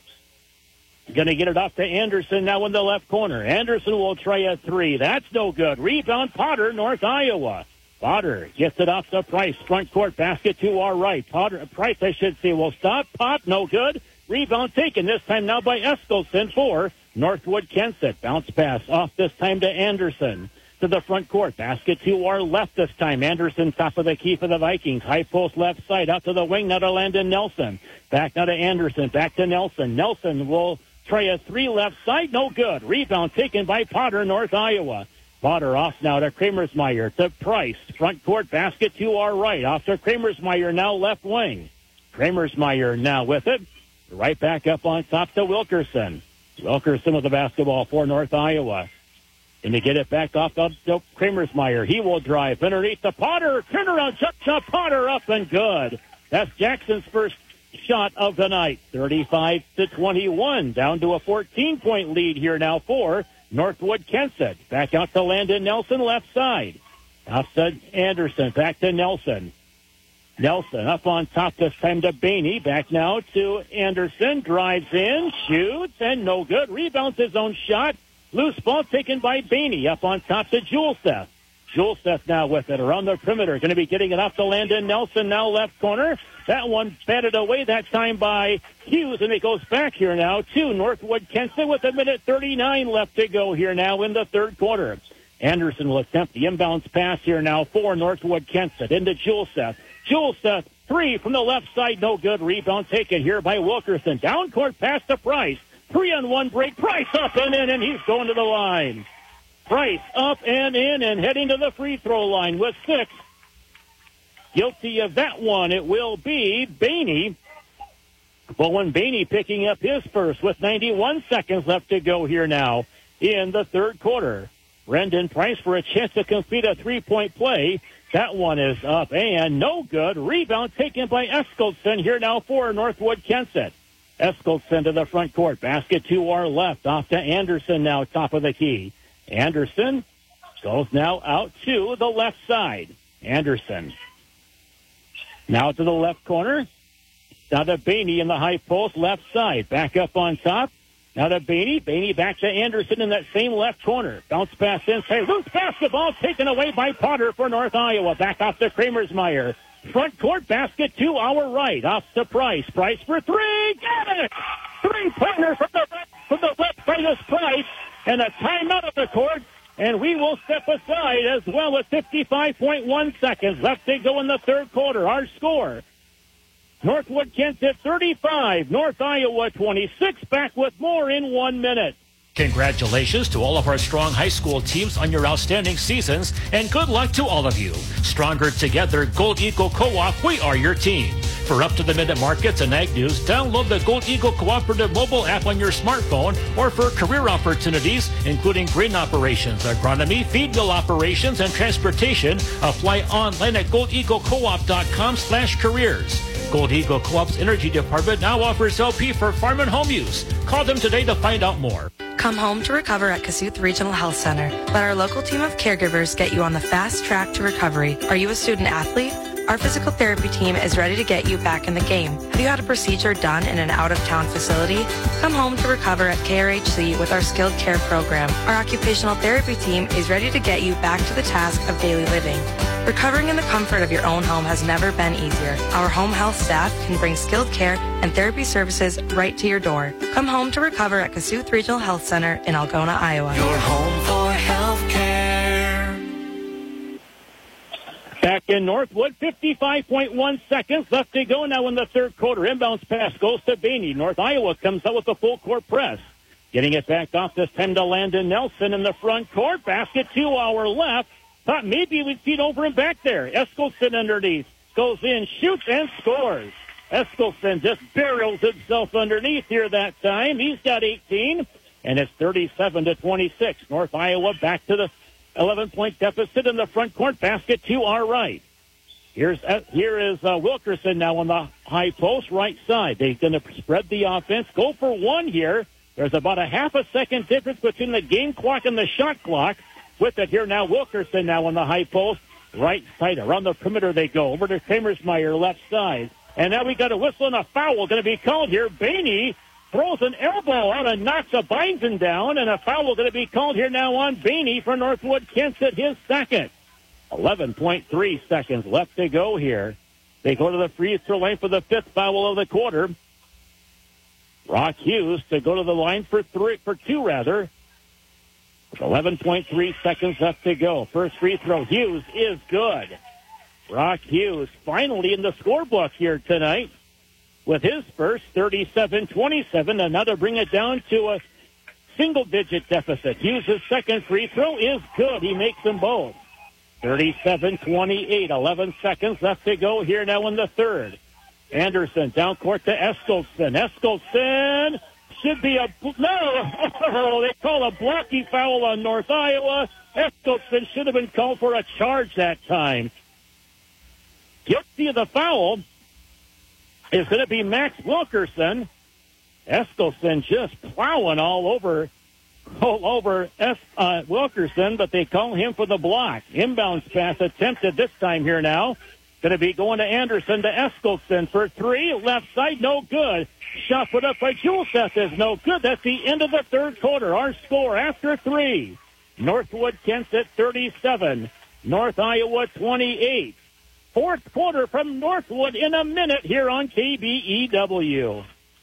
Going to get it off to Anderson now in the left corner. Anderson will try a three. That's no good. Rebound, Potter, North Iowa. Potter gets it off to Price. Front court basket to our right. Potter, Price, I should say, will stop. Pop, no good. Rebound taken this time now by Eskildsen for Northwood Kensett. Bounce pass off this time to Anderson. To the front court. Basket to our left this time. Anderson top of the key for the Vikings. High post left side. Out to the wing. Now to Landon Nelson. Back now to Anderson. Back to Nelson. Nelson will try a three left side. No good. Rebound taken by Potter, North Iowa. Potter off now to Kramersmeyer. To Price. Front court basket to our right. Off to Kramersmeyer now left wing. Kramersmeyer now with it. Right back up on top to Wilkerson. Wilkerson with the basketball for North Iowa. And to get it back off to Kramersmeyer. He will drive underneath the Potter. Turnaround shot, shot Potter up and good. That's Jackson's first shot of the night. thirty-five to twenty-one. Down to a fourteen-point lead here now for Northwood Kensett. Back out to Landon Nelson, left side. Off to Anderson. Back to Nelson. Nelson up on top this time to Bainey. Back now to Anderson. Drives in, shoots, and no good. Rebounds his own shot. Loose ball taken by Bainey. Up on top to Juleseth. Juleseth now with it around the perimeter. Going to be getting it off to Landon Nelson now left corner. That one batted away that time by Hughes, and it goes back here now to Northwood Kensett with a minute thirty-nine left to go here now in the third quarter. Anderson will attempt the inbounds pass here now for Northwood Kensett into Juleseth. Juleseth, three from the left side, no good. Rebound taken here by Wilkerson. Down court pass to Price. Three on one break. Price up and in, and he's going to the line. Price up and in and heading to the free throw line with six. Guilty of that one, it will be Bainey. Bowen Bainey picking up his first with ninety-one seconds left to go here now in the third quarter. Brendan Price for a chance to complete a three-point play. That one is up and no good. Rebound taken by Eskildsen here now for Northwood Kensett. Eskildsen to the front court. Basket to our left. Off to Anderson now, top of the key. Anderson goes now out to the left side. Anderson now to the left corner. Now to Bainey in the high post, left side. Back up on top. Now to Bainey. Bainey back to Anderson in that same left corner. Bounce pass inside. Loose basketball taken away by Potter for North Iowa. Back off to Kramersmeyer. Front court basket to our right. Off to Price. Price for three. Get it! Three-pointer from the left, from the left side of Price. And a timeout of the court. And we will step aside as well with fifty-five point one seconds left to go in the third quarter. Our score, Northwood Kensett thirty-five, North Iowa twenty-six. Back with more in one minute. Congratulations to all of our strong high school teams on your outstanding seasons, and good luck to all of you. Stronger together, Gold Eagle Co-op, we are your team. For up-to-the-minute markets and ag news, download the Gold Eagle Cooperative mobile app on your smartphone, or for career opportunities, including grain operations, agronomy, feed mill operations, and transportation, apply online at gold eagle co op dot com slash careers. Gold Eagle Co-op's Energy Department now offers L P for farm and home use. Call them today to find out more. Come home to recover at Kasuth Regional Health Center. Let our local team of caregivers get you on the fast track to recovery. Are you a student athlete? Our physical therapy team is ready to get you back in the game. Have you had a procedure done in an out-of-town facility? Come home to recover at K R H C with our skilled care program. Our occupational therapy team is ready to get you back to the task of daily living. Recovering in the comfort of your own home has never been easier. Our home health staff can bring skilled care and therapy services right to your door. Come home to recover at Kasuth Regional Health Center in Algona, Iowa. Your home for health care. Back in Northwood, fifty-five point one seconds left to go now in the third quarter. Inbounds pass goes to Bainey. North Iowa comes out with a full court press. Getting it back off this time to Landon Nelson in the front court. Basket to our left. Thought maybe we'd see it over and back there. Eskilsson underneath. Goes in, shoots, and scores. Eskilsson just barrels himself underneath here that time. He's got eighteen, and it's thirty-seven to twenty-six. North Iowa back to the eleven-point deficit in the front court basket to our right. Here's uh, here is uh, Wilkerson now on the high post, right side. They're going to spread the offense, go for one here. There's about a half a second difference between the game clock and the shot clock. With it here now, Wilkerson now on the high post, right side. Around the perimeter they go, over to Kramersmeyer, left side. And now we got a whistle and a foul going to be called here. Bainey throws an elbow out and knocks a Bison down, and a foul going to be called here now on Bainey for Northwood Kensett, his second. eleven point three seconds left to go here. They go to the free throw line for the fifth foul of the quarter. Rock Hughes to go to the line for three, for two rather. With eleven point three seconds left to go. First free throw, Hughes is good. Rock Hughes finally in the scorebook here tonight with his first, thirty-seven twenty-seven. Another bring it down to a single-digit deficit. Hughes' second free throw is good. He makes them both. thirty-seven twenty-eight, eleven seconds left to go here now in the third. Anderson down court to Eskilsson. Eskilsson should be a, no, they call a blocky foul on North Iowa. Eskilsson should have been called for a charge that time. Guilty of the foul is going to be Max Wilkerson. Eskilsson just plowing all over, all over S, uh, Wilkerson, but they call him for the block. Inbounds pass attempted this time here now. Going to be going to Anderson to Eskilsson for three. Left side, no good. Shot put up by Juleseth is no good. That's the end of the third quarter. Our score after three. Northwood Kensett thirty-seven. North Iowa twenty-eight. Fourth quarter from Northwood in a minute here on K B E W.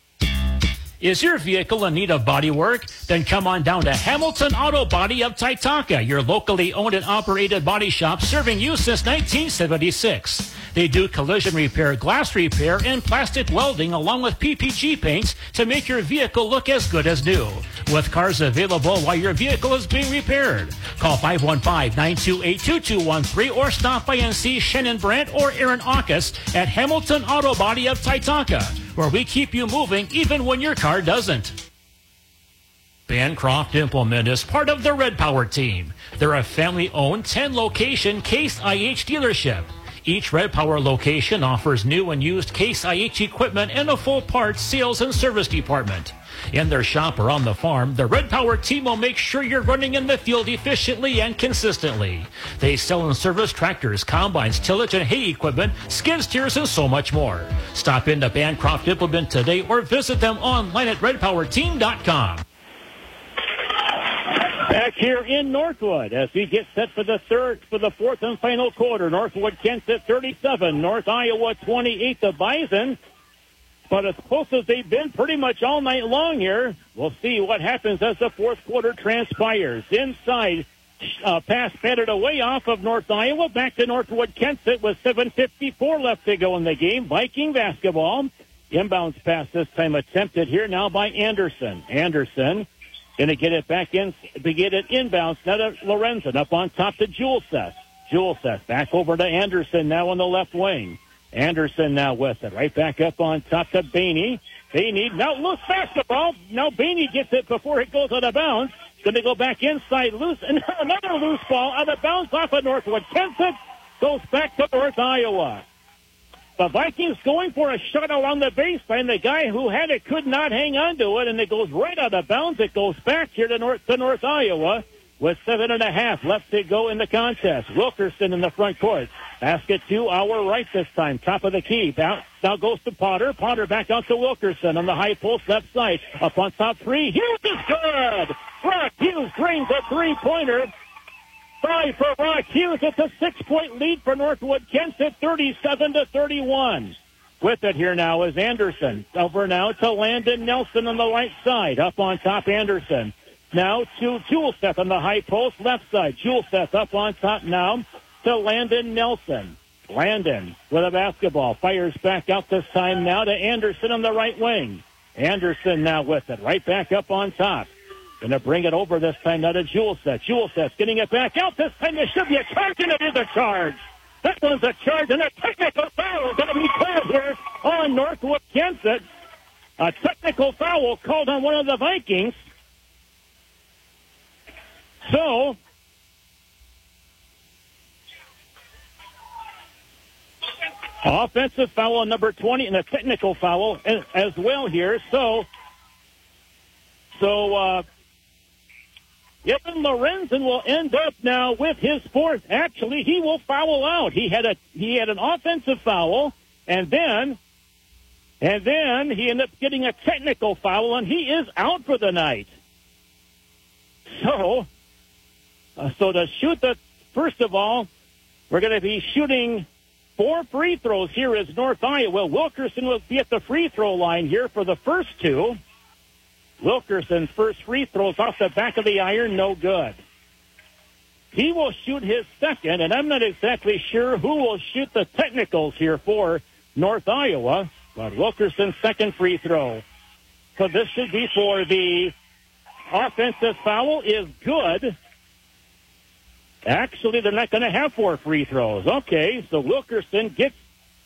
Is your vehicle in need of body work? Then come on down to Hamilton Auto Body of Taitaka, your locally owned and operated body shop serving you since nineteen seventy-six. They do collision repair, glass repair, and plastic welding along with P P G paints to make your vehicle look as good as new. With cars available while your vehicle is being repaired. Call five one five, nine two eight, two two one three or stop by and see Shannon Brandt or Aaron Aukus at Hamilton Auto Body of Taitaka, where we keep you moving even when your car doesn't. Bancroft Implement is part of the Red Power team. They're a family-owned ten-location Case I H dealership. Each Red Power location offers new and used Case I H equipment and a full parts, sales, and service department. In their shop or on the farm, the Red Power team will make sure you're running in the field efficiently and consistently. They sell and service tractors, combines, tillage, and hay equipment, skid steers, and so much more. Stop into Bancroft Implement today or visit them online at red power team dot com. Back here in Northwood as we get set for the third, for the fourth and final quarter. Northwood Kensett thirty-seven, North Iowa twenty-eight. The Bison, but as close as they've been pretty much all night long here. We'll see what happens as the fourth quarter transpires. Inside, uh, pass batted away off of North Iowa. Back to Northwood Kensett with seven fifty-four left to go in the game. Viking basketball. Inbounds pass this time attempted here now by Anderson. Anderson going to get it back in, to get it inbounds. Now to Lorenzen up on top to Juleseth. Juleseth back over to Anderson now on the left wing. Anderson now with it. Right back up on top to Bainey. Bainey now loose basketball. Now Bainey gets it before it goes out of bounds. Going to go back inside loose. And another loose ball out of bounds off of Northwood. Kensett goes back to North Iowa. The Vikings going for a shot along the baseline. The guy who had it could not hang on to it, and it goes right out of bounds. It goes back here to North, to North Iowa with seven and a half left to go in the contest. Wilkerson in the front court. Basket to our right this time. Top of the key. Now, now goes to Potter. Potter back out to Wilkerson on the high post left side. Up on top three. Hughes is good. Rock Hughes drains a three-pointer. Five for Rock Hughes. It's a six-point lead for Northwood Kensett, thirty-seven to thirty-one. With it here now is Anderson. Over now to Landon Nelson on the right side. Up on top, Anderson. Now to Juleseth on the high post left side. Juleseth up on top now to Landon Nelson. Landon with a basketball. Fires back out this time now to Anderson on the right wing. Anderson now with it. Right back up on top. Going to bring it over this time now to Juleseth. Juleseth getting it back out. This time there should be a charge, and it is a charge. That one's a charge, and a technical foul is going to be called here on Northwood Kensett. A technical foul called on one of the Vikings. So, offensive foul on number twenty and a technical foul as, as well here. So, so, uh, Evan Lorenzen will end up now with his fourth. Actually, he will foul out. He had a he had an offensive foul, and then and then he ended up getting a technical foul, and he is out for the night. So, uh, so to shoot the first of all, we're going to be shooting four free throws here as North Iowa. Wilkerson will be at the free throw line here for the first two. Wilkerson's first free throws off the back of the iron, no good. He will shoot his second, and I'm not exactly sure who will shoot the technicals here for North Iowa, but Wilkerson's second free throw. So this should be for the offensive foul is good. Actually, they're not going to have four free throws. Okay, so Wilkerson gets,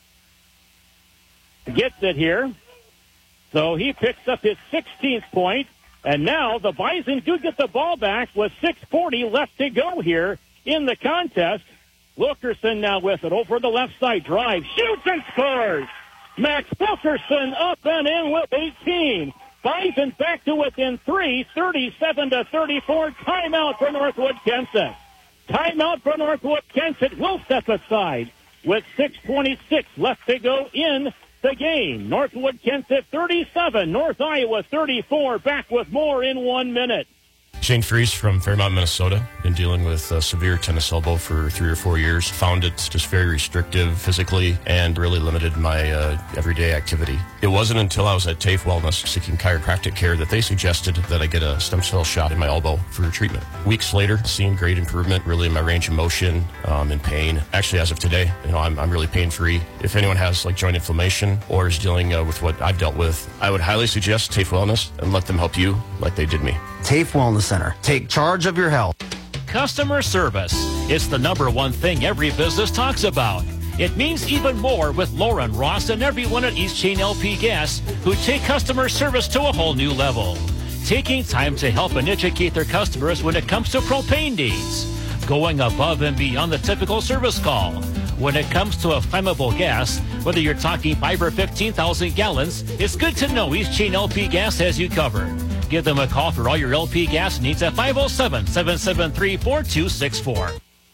gets it here. So he picks up his sixteenth point, and now the Bison do get the ball back with six forty left to go here in the contest. Wilkerson now with it over the left side, drive, shoots and scores. Max Wilkerson up and in with eighteen. Bison back to within three, thirty-seven to thirty-four. Timeout for Northwood Kensett. Timeout for Northwood Kensett will step aside with six twenty-six left to go in the game. Northwood Kensett thirty-seven, North Iowa thirty-four. Back with more in one minute. Shane Fries from Fairmont, Minnesota. Been dealing with a severe tennis elbow for three or four years. Found it just very restrictive physically and really limited my uh, everyday activity. It wasn't until I was at TAFE Wellness seeking chiropractic care that they suggested that I get a stem cell shot in my elbow for treatment. Weeks later, seeing great improvement really in my range of motion, um, in pain. Actually, as of today, you know, I'm, I'm really pain-free. If anyone has like joint inflammation or is dealing uh, with what I've dealt with, I would highly suggest TAFE Wellness and let them help you like they did me. TAFE Wellness Center. Take charge of your health. Customer service. It's the number one thing every business talks about. It means even more with Lauren Ross and everyone at East Chain L P Gas who take customer service to a whole new level. Taking time to help and educate their customers when it comes to propane needs. Going above and beyond the typical service call. When it comes to a flammable gas, whether you're talking five or fifteen thousand gallons, it's good to know East Chain L P Gas has you covered. Give them a call for all your L P gas needs at five oh seven, seven seven three, four two six four.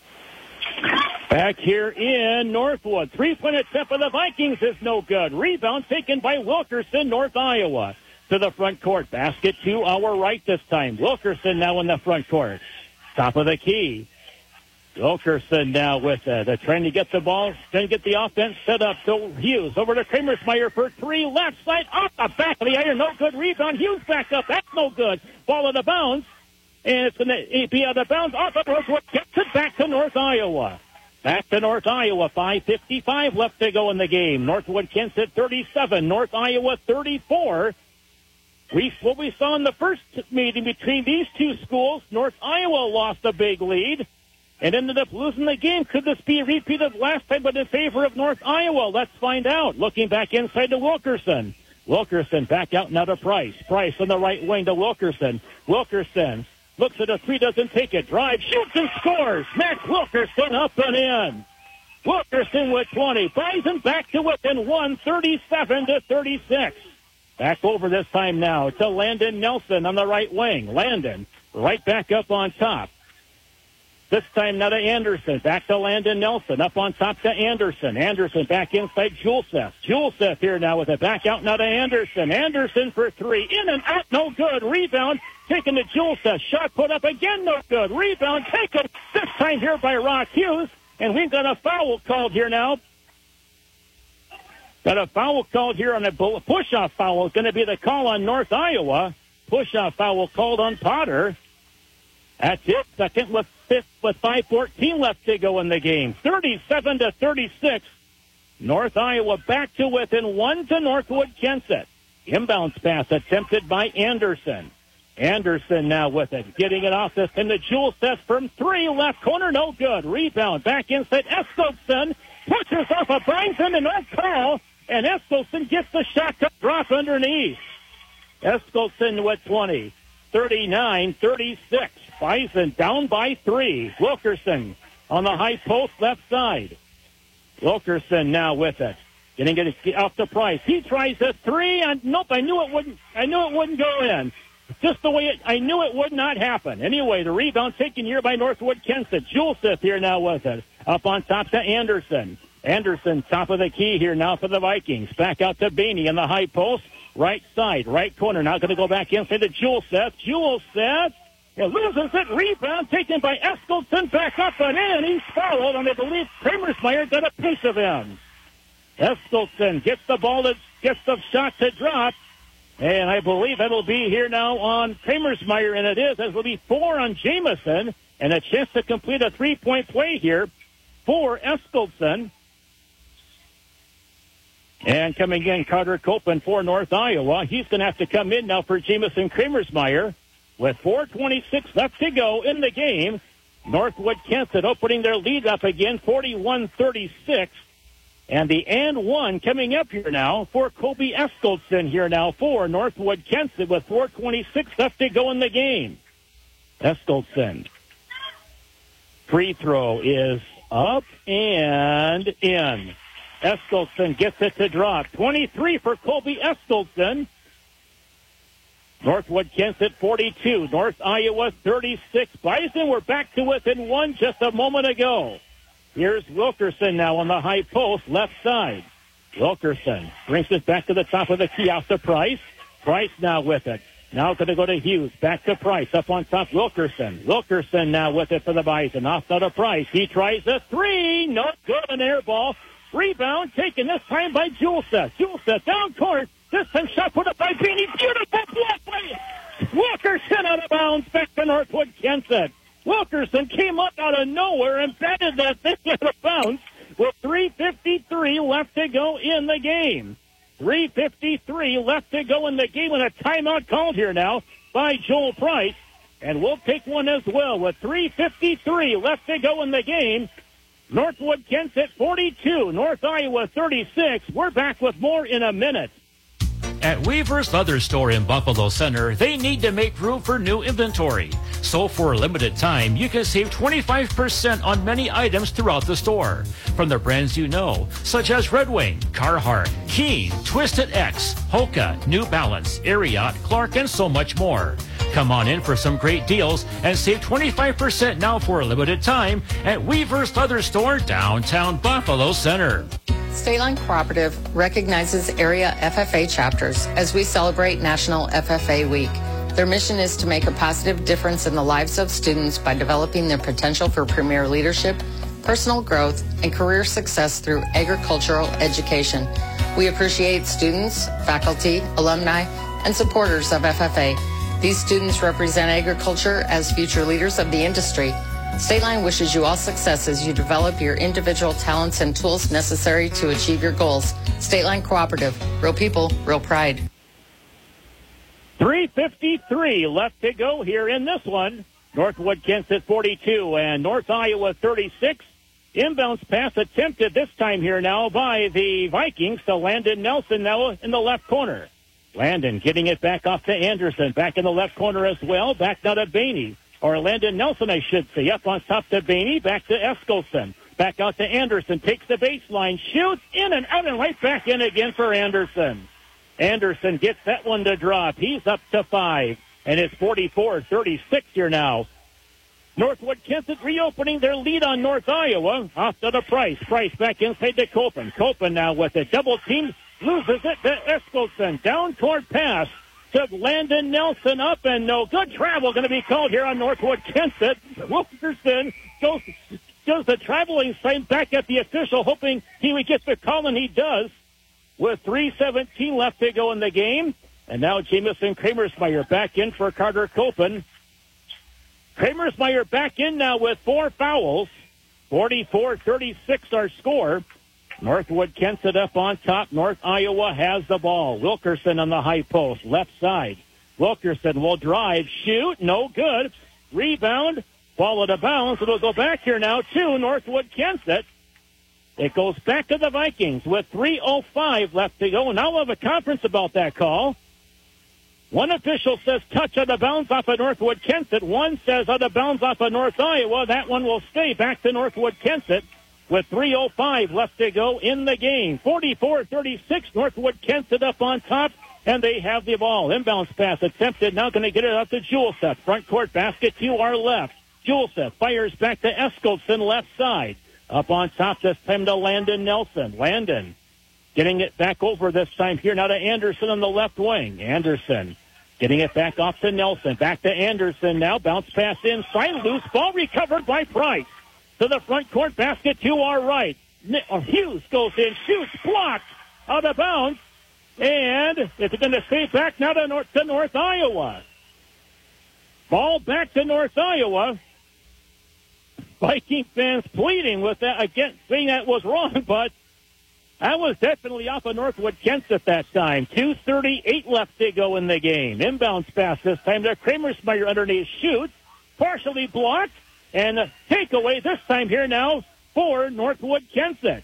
Back here in Northwood. Three-point attempt for the Vikings is no good. Rebound taken by Wilkerson, North Iowa. To the front court. Basket to our right this time. Wilkerson now in the front court. Top of the key. Wilkerson now with uh, they're trying to get the ball, trying to get the offense set up. So Hughes over to Kramersmeyer for three, left side, off the back of the iron, no good rebound. Hughes back up, that's no good. Ball out of bounds, and it's going to be out of bounds. Off of Northwood, gets it back to North Iowa. Back to North Iowa, five fifty-five left to go in the game. Northwood Kensett thirty-seven, North Iowa thirty-four. We, what we saw in the first meeting between these two schools, North Iowa lost a big lead and ended up losing the game. Could this be a repeat of last time, but in favor of North Iowa? Let's find out. Looking back inside to Wilkerson. Wilkerson back out now to Price. Price on the right wing to Wilkerson. Wilkerson looks at a three, doesn't take it. Drive, shoots and scores. Max Wilkerson up and in. Wilkerson with twenty. Bison back to within one, thirty-seven to thirty-six. Back over this time now to Landon Nelson on the right wing. Landon right back up on top. This time now to Anderson. Back to Landon Nelson. Up on top to Anderson. Anderson back inside Juleseth. Juleseth here now with it. Back out now to Anderson. Anderson for three. In and out. No good. Rebound taken to Juleseth. Shot put up again. No good. Rebound taken. This time here by Rock Hughes. And we've got a foul called here now. Got a foul called here on a push-off foul. It's going to be the call on North Iowa. Push-off foul called on Potter. That's it. Second with fifth with five fourteen left to go in the game. thirty-seven to thirty-six. North Iowa back to within one to Northwood Kensett. Inbounds pass attempted by Anderson. Anderson now with it. Getting it off this in the Jewel set from three. Left corner, no good. Rebound back inside. Eskildsen pushes off a Bison and no call. And Eskildsen gets the shot to drop underneath. Eskildsen with twenty. thirty-nine thirty-six. Bison down by three. Wilkerson on the high post left side. Wilkerson now with it. Getting it off the Price. He tries a three. And nope, I knew it wouldn't. I knew it wouldn't go in. Just the way it, I knew it would not happen. Anyway, the rebound taken here by Northwood Kensett. Juleseth here now with it. Up on top to Anderson. Anderson, top of the key here now for the Vikings. Back out to Beanie in the high post. Right side, right corner. Now going to go back inside to Juleseth. Juleseth loses it. Rebound taken by Eskildsen. Back up and in. He's fouled, and I believe Kramersmeyer got a piece of him. Eskildsen gets the ball, to, gets the shot to drop. And I believe it'll be here now on Kramersmeyer, and it is. It will be four on Jamison, and a chance to complete a three-point play here for Eskildsen. And coming in, Carter Copeland for North Iowa. He's going to have to come in now for Jamison Kramersmeyer with four twenty-six left to go in the game. Northwood Kensett opening their lead up again, forty-one thirty-six. And the and one coming up here now for Kobe Eskildsen here now for Northwood Kensett with four twenty-six left to go in the game. Eskildsen. Free throw is up and in. Eskildsen gets it to drop. twenty-three for Kobe Eskildsen. Northwood Kensett forty-two. North Iowa thirty-six. Bison were back to within one just a moment ago. Here's Wilkerson now on the high post, left side. Wilkerson brings it back to the top of the key out to Price. Price now with it. Now going to go to Hughes. Back to Price. Up on top, Wilkerson. Wilkerson now with it for the Bison. Off to Price. He tries a three. No good. An air ball. Rebound taken this time by Juleseth. Juleseth down court. This time shot put up by Beanie. Beautiful block by Wilkerson out of bounds. Back to Northwood Kensett. Wilkerson came up out of nowhere and batted that thing out of bounds with three fifty-three left to go in the game. three fifty-three left to go in the game with a timeout called here now by Joel Price. And we'll take one as well with three fifty-three left to go in the game. Northwood Kensett forty-two, North Iowa thirty-six. We're back with more in a minute. At Weaver's Leather Store in Buffalo Center, they need to make room for new inventory. So for a limited time, you can save twenty-five percent on many items throughout the store. From the brands you know, such as Red Wing, Carhartt, Keen, Twisted X, Hoka, New Balance, Ariat, Clark, and so much more. Come on in for some great deals and save twenty-five percent now for a limited time at Weaver's Leather Store, downtown Buffalo Center. State Line Cooperative recognizes area F F A chapters as we celebrate National F F A Week. Their mission is to make a positive difference in the lives of students by developing their potential for premier leadership, personal growth, and career success through agricultural education. We appreciate students, faculty, alumni, and supporters of F F A. These students represent agriculture as future leaders of the industry. State Line wishes you all success as you develop your individual talents and tools necessary to achieve your goals. State Line Cooperative. Real people, real pride. three fifty-three left to go here in this one. Northwood Kensett forty-two and North Iowa thirty-six. Inbounds pass attempted this time here now by the Vikings to Landon Nelson now in the left corner. Landon getting it back off to Anderson. Back in the left corner as well. Back now to Beanie. Or Landon Nelson, I should say. Up on top to Beanie. Back to Eskildsen. Back out to Anderson. Takes the baseline. Shoots in and out and right back in again for Anderson. Anderson gets that one to drop. He's up to five. And it's forty-four thirty-six here now. Northwood Kensett reopening their lead on North Iowa. Off to the Price. Price back inside to Copen. Copen now with a double team. Loses it to Eskildsen. Down toward pass to Landon Nelson. Up and no good. Travel going to be called here on Northwood Kensett. Wilkerson goes, does the traveling sign back at the official, hoping he would get the call, and he does. With three seventeen left to go in the game. And now Jamison Kramersmeyer back in for Carter Copen. Kramersmeyer back in now with four fouls. forty-four thirty-six our score. Northwood Kensett up on top. North Iowa has the ball. Wilkerson on the high post, left side. Wilkerson will drive, shoot, no good. Rebound, ball out of bounds. It'll go back here now to Northwood Kensett. It goes back to the Vikings with three oh five left to go. Now we'll have a conference about that call. One official says touch out of bounds off of Northwood Kensett. One says out of bounds off of North Iowa. That one will stay back to Northwood Kensett with three oh five left to go in the game. forty-four thirty-six, Northwood Kensett up on top, and they have the ball. Inbounds pass attempted. Now going to get it up to Juleseth. Front court basket to our left. Juleseth fires back to Eskildson, left side. Up on top this time to Landon Nelson. Landon getting it back over this time here now to Anderson on the left wing. Anderson getting it back off to Nelson. Back to Anderson now. Bounce pass inside. Loose ball recovered by Price. To the front court basket to our right. Hughes goes in, shoots, blocked, out of bounds. And it's going to stay back now to North, to North Iowa. Ball back to North Iowa. Viking fans pleading with that, again, saying that was wrong, but that was definitely off of Northwood Kensett that time. two thirty-eight left to go in the game. Inbounds pass this time to Kramersmeyer underneath, shoots, partially blocked, and a takeaway this time here now for Northwood Kensett.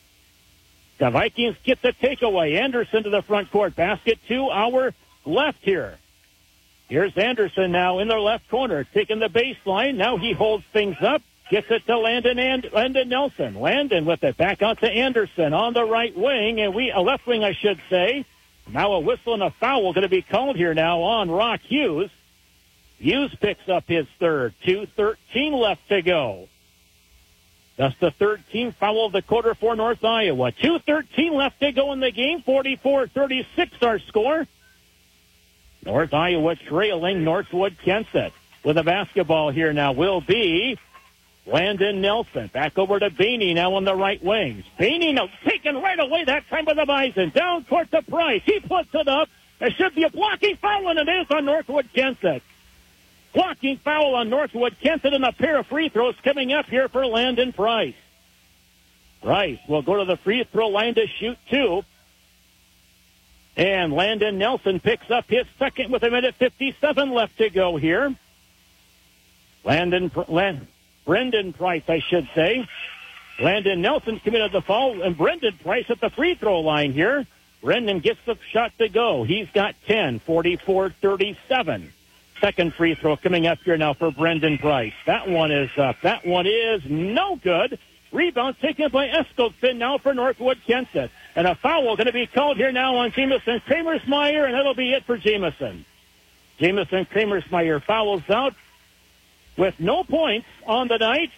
The Vikings get the takeaway. Anderson to the front court basket to our left here. Here's Anderson now in the left corner, taking the baseline. Now he holds things up. Gets it to Landon and Landon Nelson. Landon with it back out to Anderson on the right wing, and we a left wing, I should say. Now a whistle and a foul going to be called here now on Rock Hughes. Hughes picks up his third. two thirteen left to go. That's the thirteenth foul of the quarter for North Iowa. two thirteen left to go in the game. forty-four thirty-six our score. North Iowa trailing Northwood Kensett. With a basketball here now will be Landon Nelson. Back over to Beanie now on the right wing. Beanie now taken right away that time by the Bison. Down court to Price. He puts it up. There should be a blocking foul, and it is on Northwood Kensett. Blocking foul on Northwood Kensett, and a pair of free throws coming up here for Landon Price. Price will go to the free throw line to shoot two. And Landon Nelson picks up his second with a minute fifty-seven left to go here. Landon, Land, Brendan Price, I should say. Landon Nelson committed the foul, and Brendan Price at the free throw line here. Brendan gets the shot to go. He's got ten, forty-four thirty-seven. Second free throw coming up here now for Brendan Price. That one is up. That one is no good. Rebound taken by Eskildson now for Northwood Kensett. And a foul going to be called here now on Jamison Kramersmeyer, and that'll be it for Jamison. Jamison Kramersmeyer fouls out with no points on the night.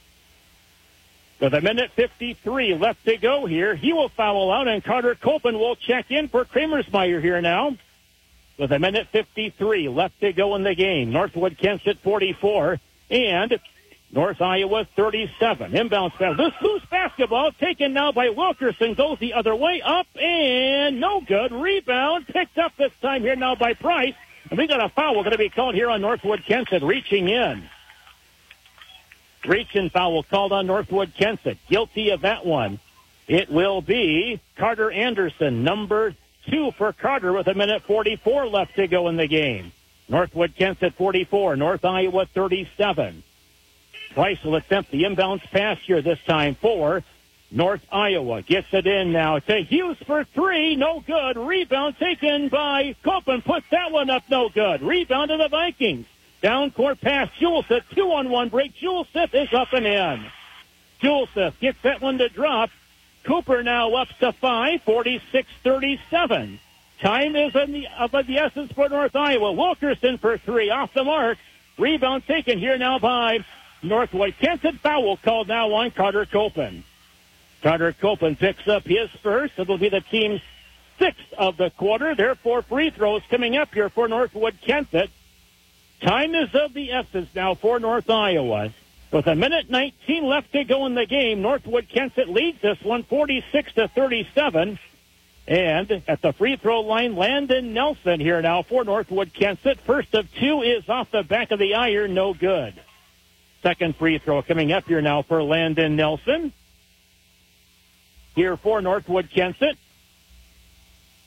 With a minute fifty-three left to go here, he will foul out, and Carter Copen will check in for Kramersmeyer here now. With a minute fifty-three left to go in the game. Northwood Kensett forty-four, and North Iowa thirty-seven. Inbounds pass. This loose basketball taken now by Wilkerson. Goes the other way. Up and no good. Rebound picked up this time here now by Price. And we got a foul going to be called here on Northwood Kensett. Reaching in. Reach and foul called on Northwood Kensett. Guilty of that one. It will be Carter Anderson, number two for Carter, with a minute forty-four left to go in the game. Northwood Kensett forty-four, North Iowa thirty-seven. Price will attempt the inbounds pass here this time for North Iowa. Gets it in now to Hughes for three. No good. Rebound taken by Copen. Puts that one up. No good. Rebound to the Vikings. Down court pass. Juleseth. Two on one break. Juleseth is up and in. Juleseth gets that one to drop. Cooper now up to five. forty-six thirty-seven. Time is in the, of the essence for North Iowa. Wilkerson for three. Off the mark. Rebound taken here now by Northwood Kensett. Foul called now on Carter Copen. Carter Copen picks up his first. It'll be the team's sixth of the quarter. Therefore, free throws coming up here for Northwood Kensett. Time is of the essence now for North Iowa. With a minute nineteen left to go in the game, Northwood Kensett leads this one forty-six to thirty-seven. And at the free throw line, Landon Nelson here now for Northwood Kensett. First of two is off the back of the iron, no good. Second free throw coming up here now for Landon Nelson. Here for Northwood Kensett.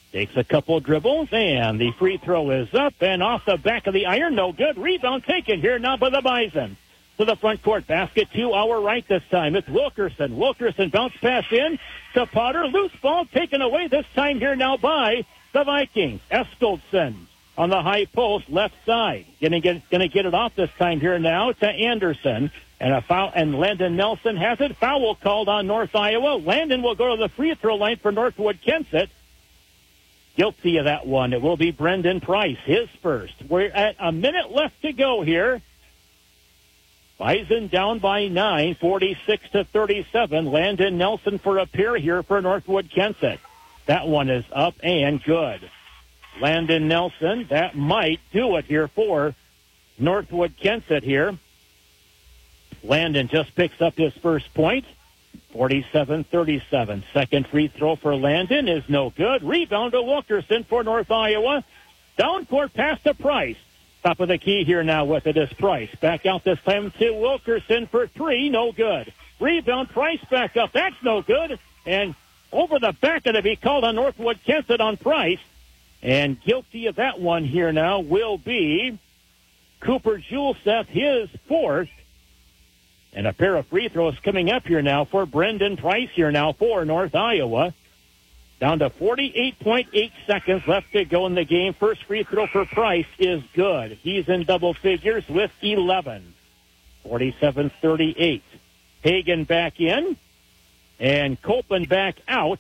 Takes a couple dribbles, and the free throw is up and off the back of the iron. No good. Rebound taken here now by the Bison. To the front court. Basket to our right this time. It's Wilkerson. Wilkerson bounce pass in to Potter. Loose ball taken away this time here now by the Vikings. Eskildson on the high post, left side. Gonna get, gonna get it off this time here now to Anderson. And a foul, and Landon Nelson has it. Foul called on North Iowa. Landon will go to the free throw line for Northwood Kensett. Guilty of that one. It will be Brendan Price, his first. We're at a minute left to go here. Bison down by nine, forty-six to thirty-seven. Landon Nelson for a pair here for Northwood Kensett. That one is up and good. Landon Nelson, that might do it here for Northwood Kensett here. Landon just picks up his first point. forty-seven thirty-seven. Second free throw for Landon is no good. Rebound to Wilkerson for North Iowa. Down court pass to Price. Top of the key here now with it is Price. Back out this time to Wilkerson for three. No good. Rebound. Price back up. That's no good. And over the back of it, he called on Northwood Kensett on Price. And guilty of that one here now will be Cooper Juleseth, his fourth. And a pair of free throws coming up here now for Brendan Price here now for North Iowa. Down to forty-eight point eight seconds left to go in the game. First free throw for Price is good. He's in double figures with eleven. forty-seven thirty-eight. Hagan back in. And Copeland back out.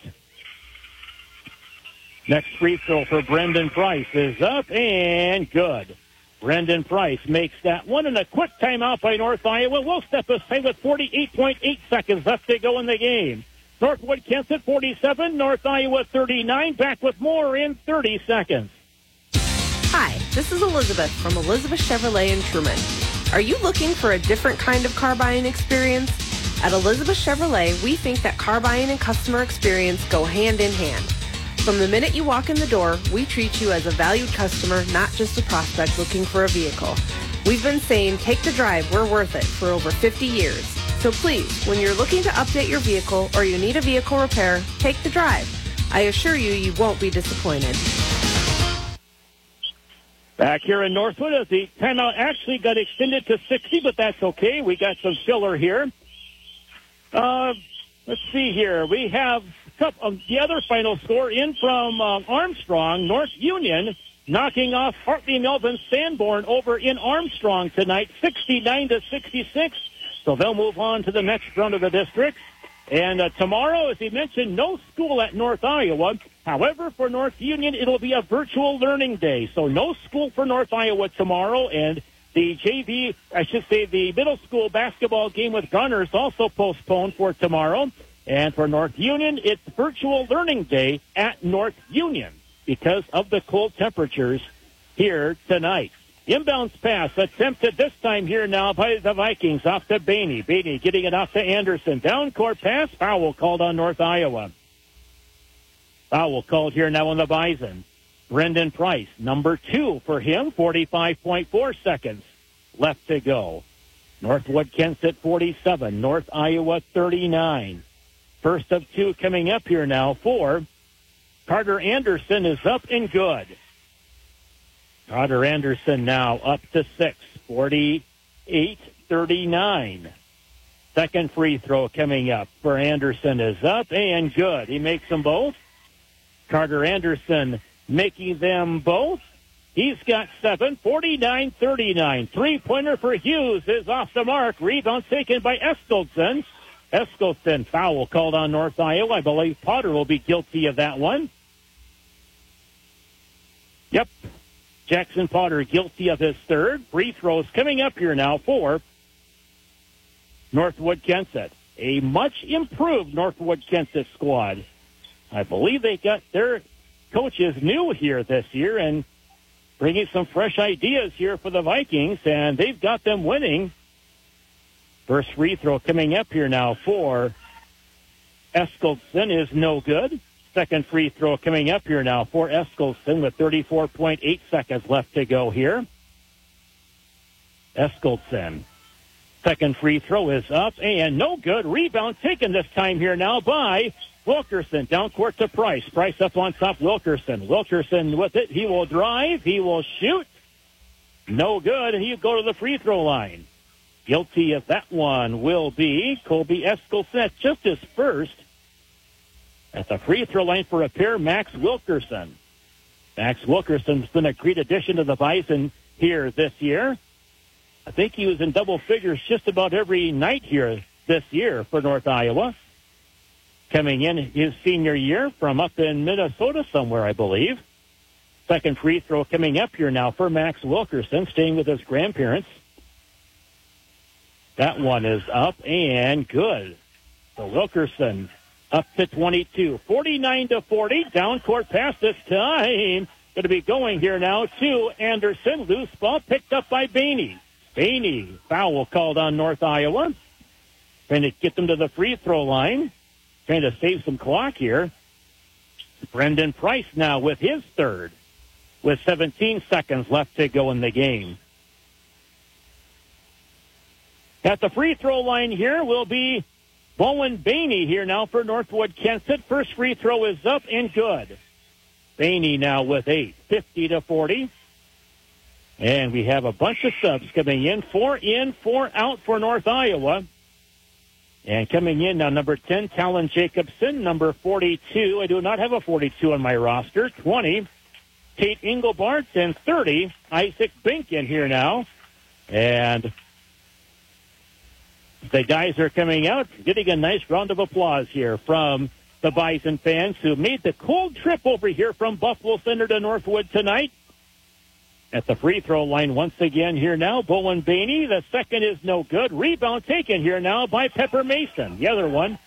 Next free throw for Brendan Price is up and good. Brendan Price makes that one, and a quick timeout by North Iowa. We'll step aside with forty-eight point eight seconds left to go in the game. Northwood Kensett forty-seven, North Iowa thirty-nine. Back with more in thirty seconds. Hi, this is Elizabeth from Elizabeth Chevrolet in Truman. Are you looking for a different kind of car buying experience? At Elizabeth Chevrolet, we think that car buying and customer experience go hand in hand. From the minute you walk in the door, we treat you as a valued customer, not just a prospect looking for a vehicle. We've been saying, take the drive, we're worth it, for over fifty years. So please, when you're looking to update your vehicle or you need a vehicle repair, take the drive. I assure you, you won't be disappointed. Back here in Northwood, as the timeout actually got extended to sixty, but that's okay. We got some filler here. Uh, let's see here. We have of the other final score in from uh, Armstrong. North Union knocking off Hartley Melvin Sanborn over in Armstrong tonight, sixty-nine to sixty-six. So they'll move on to the next round of the district. And uh, tomorrow, as he mentioned, no school at North Iowa. However, for North Union, it'll be a virtual learning day. So no school for North Iowa tomorrow. And the J V, I should say the middle school basketball game with Gunners also postponed for tomorrow. And for North Union, it's virtual learning day at North Union because of the cold temperatures here tonight. Inbounds pass attempted this time here now by the Vikings off to Bainey. Bainey getting it off to Anderson. Down court pass. Foul called on North Iowa. Foul called here now on the Bison. Brendan Price, number two for him, forty-five point four seconds left to go. Northwood Kensett forty-seven, North Iowa thirty-nine. First of two coming up here now for Carter Anderson is up and good. Carter Anderson now up to six, forty-eight thirty-nine. Second free throw coming up for Anderson is up and good. He makes them both. Carter Anderson making them both. He's got seven, forty-nine thirty-nine. Three-pointer for Hughes is off the mark. Rebound taken by Eskildson. Eskildson, foul called on North Iowa. I believe Potter will be guilty of that one. Yep. Jackson Potter guilty of his third. Free throws coming up here now for Northwood Kensett. A much improved Northwood Kensett squad. I believe they got their coaches new here this year and bringing some fresh ideas here for the Vikings, and they've got them winning. First free throw coming up here now for Eskildson is no good. Second free throw coming up here now for Eskildson with thirty-four point eight seconds left to go here. Eskildson. Second free throw is up and no good. Rebound taken this time here now by Wilkerson down court to Price. Price up on top, Wilkerson. Wilkerson with it. He will drive. He will shoot. No good, and he'll go to the free throw line. Guilty of that one will be Colby Eskelsen, just his first. At the free throw line for a pair, Max Wilkerson. Max Wilkerson's been a great addition to the Bison here this year. I think he was in double figures just about every night here this year for North Iowa. Coming in his senior year from up in Minnesota somewhere, I believe. Second free throw coming up here now for Max Wilkerson, staying with his grandparents. That one is up and good. So Wilkerson up to twenty-two. forty-nine to forty. Down court pass this time. Going to be going here now to Anderson. Loose ball picked up by Bainey. Bainey, foul called on North Iowa. Trying to get them to the free throw line. Trying to save some clock here. Brendan Price now with his third, with seventeen seconds left to go in the game. At the free throw line here will be Bowen Bainey here now for Northwood Kensett. First free throw is up and good. Bainey now with eight, fifty to forty. And we have a bunch of subs coming in. Four in, four out for North Iowa. And coming in now, number ten, Talon Jacobson. Number forty-two, I do not have a forty-two on my roster. twenty, Tate Engelbart. And thirty, Isaac Binkin here now. And the guys are coming out, getting a nice round of applause here from the Bison fans who made the cold trip over here from Buffalo Center to Northwood tonight. At the free throw line once again here now, Bowen Bainey. The second is no good. Rebound taken here now by Pepper Mason. The other one,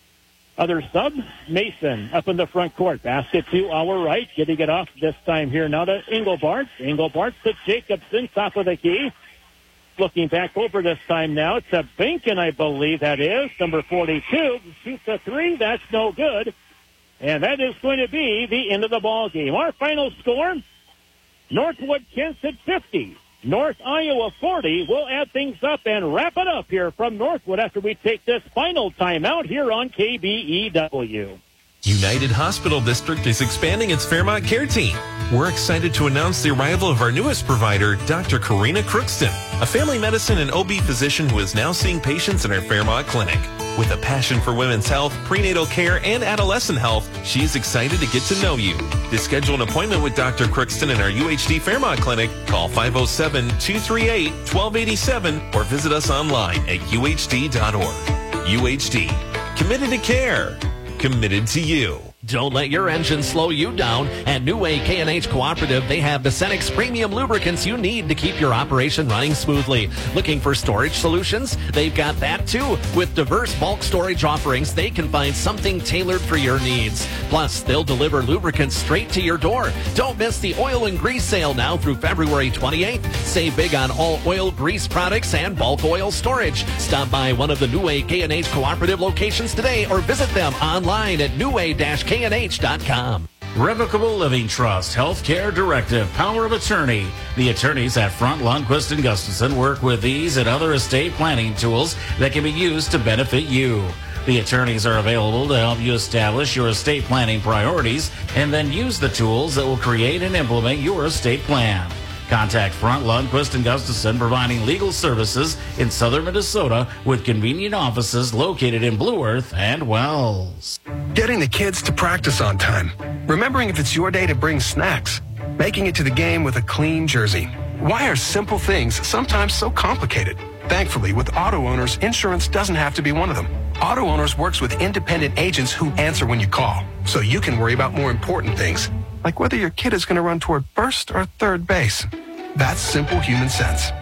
other sub, Mason up in the front court. Basket to our right, getting it off this time here now to Engelbart. Engelbart to Jacobson, top of the key. Looking back over this time now to Binkin, I believe that is. Number forty-two shoots a three. That's no good. And that is going to be the end of the ball game. Our final score, Northwood Kensett fifty, North Iowa forty. We'll add things up and wrap it up here from Northwood after we take this final timeout here on K B E W. United Hospital District is expanding its Fairmont Care Team. We're excited to announce the arrival of our newest provider, Doctor Karina Crookston, a family medicine and O B physician who is now seeing patients in our Fairmont clinic. With a passion for women's health, prenatal care, and adolescent health, she's excited to get to know you. To schedule an appointment with Doctor Crookston in our U H D Fairmont clinic, call five oh seven, two three eight, one two eight seven or visit us online at U H D dot org. U H D, committed to care, committed to you. Don't let your engine slow you down. At New Way K and H Cooperative, they have the Cenex premium lubricants you need to keep your operation running smoothly. Looking for storage solutions? They've got that too. With diverse bulk storage offerings, they can find something tailored for your needs. Plus, they'll deliver lubricants straight to your door. Don't miss the oil and grease sale now through February twenty-eighth. Save big on all oil, grease products, and bulk oil storage. Stop by one of the New Way K and H Cooperative locations today or visit them online at new way dash K and H dot com. Revocable Living Trust, Healthcare Directive, Power of Attorney. The attorneys at Front, Lundquist, and Gustafson work with these and other estate planning tools that can be used to benefit you. The attorneys are available to help you establish your estate planning priorities and then use the tools that will create and implement your estate plan. Contact Front, Lundquist, and Gustafson, providing legal services in southern Minnesota with convenient offices located in Blue Earth and Wells. Getting the kids to practice on time. Remembering if it's your day to bring snacks. Making it to the game with a clean jersey. Why are simple things sometimes so complicated? Thankfully, with Auto Owners, insurance doesn't have to be one of them. Auto Owners works with independent agents who answer when you call, so you can worry about more important things, like whether your kid is going to run toward first or third base. That's simple human sense.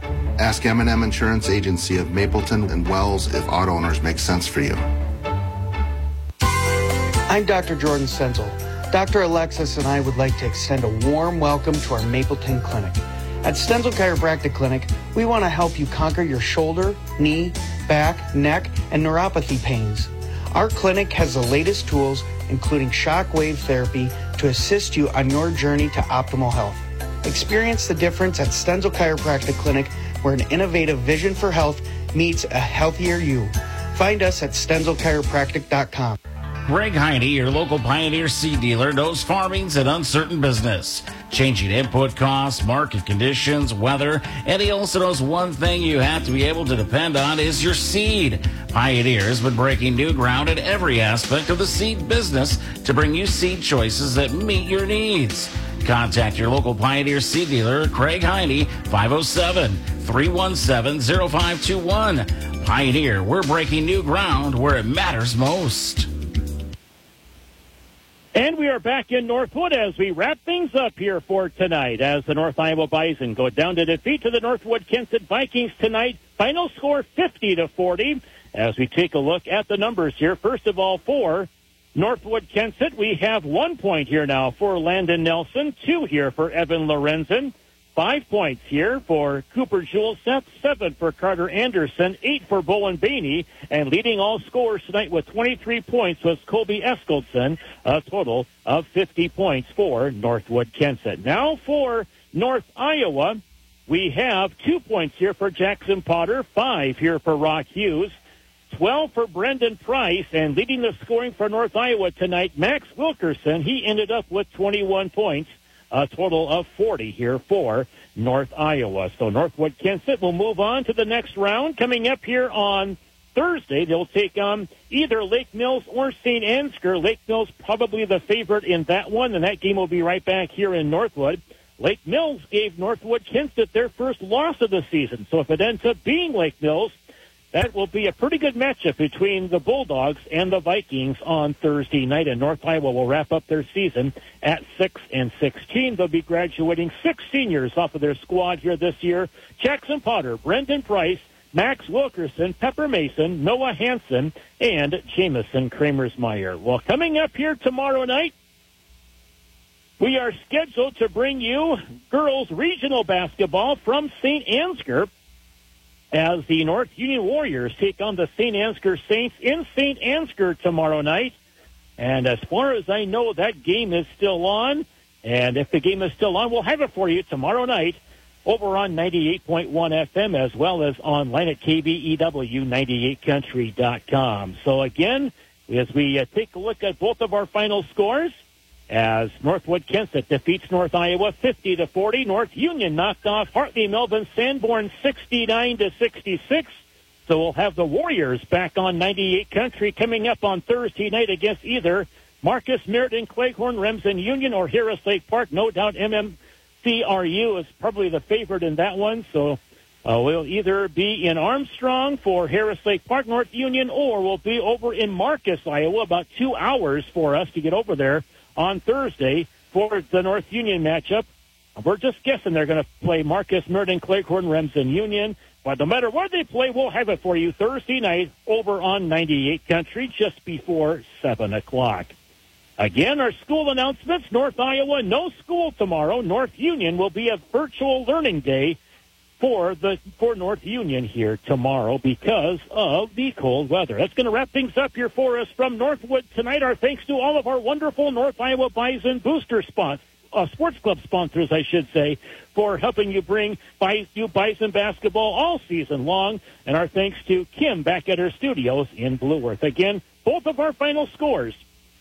Ask M and M Insurance Agency of Mapleton and Wells if Auto Owners makes sense for you. I'm Doctor Jordan Senzel. Doctor Alexis and I would like to extend a warm welcome to our Mapleton Clinic. At Stenzel Chiropractic Clinic, we want to help you conquer your shoulder, knee, back, neck, and neuropathy pains. Our clinic has the latest tools, including shock wave therapy, to assist you on your journey to optimal health. Experience the difference at Stenzel Chiropractic Clinic, where an innovative vision for health meets a healthier you. Find us at stenzel chiropractic dot com. Greg Heine, your local Pioneer seed dealer, knows farming's an uncertain business. Changing input costs, market conditions, weather, and he also knows one thing you have to be able to depend on is your seed. Pioneer has been breaking new ground in every aspect of the seed business to bring you seed choices that meet your needs. Contact your local Pioneer seed dealer, Craig Heine, five oh seven, three one seven, oh five two one. Pioneer, we're breaking new ground where it matters most. And we are back in Northwood as we wrap things up here for tonight as the North Iowa Bison go down to defeat to the Northwood Kensett Vikings tonight. Final score fifty to forty. As we take a look at the numbers here, first of all, for Northwood Kensett, we have one point here now for Landon Nelson, two here for Evan Lorenzen, five points here for Cooper Juleseth, seven for Carter Anderson, eight for Bowen Bainey, and leading all scorers tonight with twenty-three points was Colby Eskeldson, a total of fifty points for Northwood Kensett. Now for North Iowa, we have two points here for Jackson Potter, five here for Rock Hughes, twelve for Brendan Price, and leading the scoring for North Iowa tonight, Max Wilkerson. He ended up with twenty-one points, a total of forty here for North Iowa. So Northwood Kensett will move on to the next round. Coming up here on Thursday, they'll take on either Lake Mills or Saint Ansgar. Lake Mills probably the favorite in that one, and that game will be right back here in Northwood. Lake Mills gave Northwood Kensett their first loss of the season, so if it ends up being Lake Mills, that will be a pretty good matchup between the Bulldogs and the Vikings on Thursday night, and North Iowa will wrap up their season at six and sixteen. They'll be graduating six seniors off of their squad here this year. Jackson Potter, Brendan Price, Max Wilkerson, Pepper Mason, Noah Hansen, and Jamison Kramersmeyer. Well, coming up here tomorrow night, we are scheduled to bring you girls regional basketball from Saint Ansgar, as the North Union Warriors take on the Saint Ansgar Saints in Saint Ansgar tomorrow night. And as far as I know, that game is still on. And if the game is still on, we'll have it for you tomorrow night over on ninety-eight point one F M, as well as online at K B E W ninety-eight country dot com. So again, as we uh, take a look at both of our final scores, as Northwood Kensett defeats North Iowa fifty to forty. North Union knocked off Hartley Melvin Sanborn sixty-nine to sixty-six. So we'll have the Warriors back on ninety-eight Country coming up on Thursday night against either Marcus Meriden, Cleghorn, Remsen Union, or Harris Lake Park. No doubt M M C R U is probably the favorite in that one. So uh, we'll either be in Armstrong for Harris Lake Park, North Union, or we'll be over in Marcus, Iowa, about two hours for us to get over there on Thursday for the North Union matchup. We're just guessing they're going to play Marcus Meriden, Cleghorn, Remsen Union. But no matter where they play, we'll have it for you Thursday night over on ninety-eight Country just before seven o'clock. Again, our school announcements. North Iowa, no school tomorrow. North Union will be a virtual learning day for the for North Union here tomorrow because of the cold weather. That's going to wrap things up here for us from Northwood tonight. Our thanks to all of our wonderful North Iowa Bison booster spots, uh, sports club sponsors, I should say, for helping you bring you Bison basketball all season long. And our thanks to Kim back at her studios in Blue Earth. Again, both of our final scores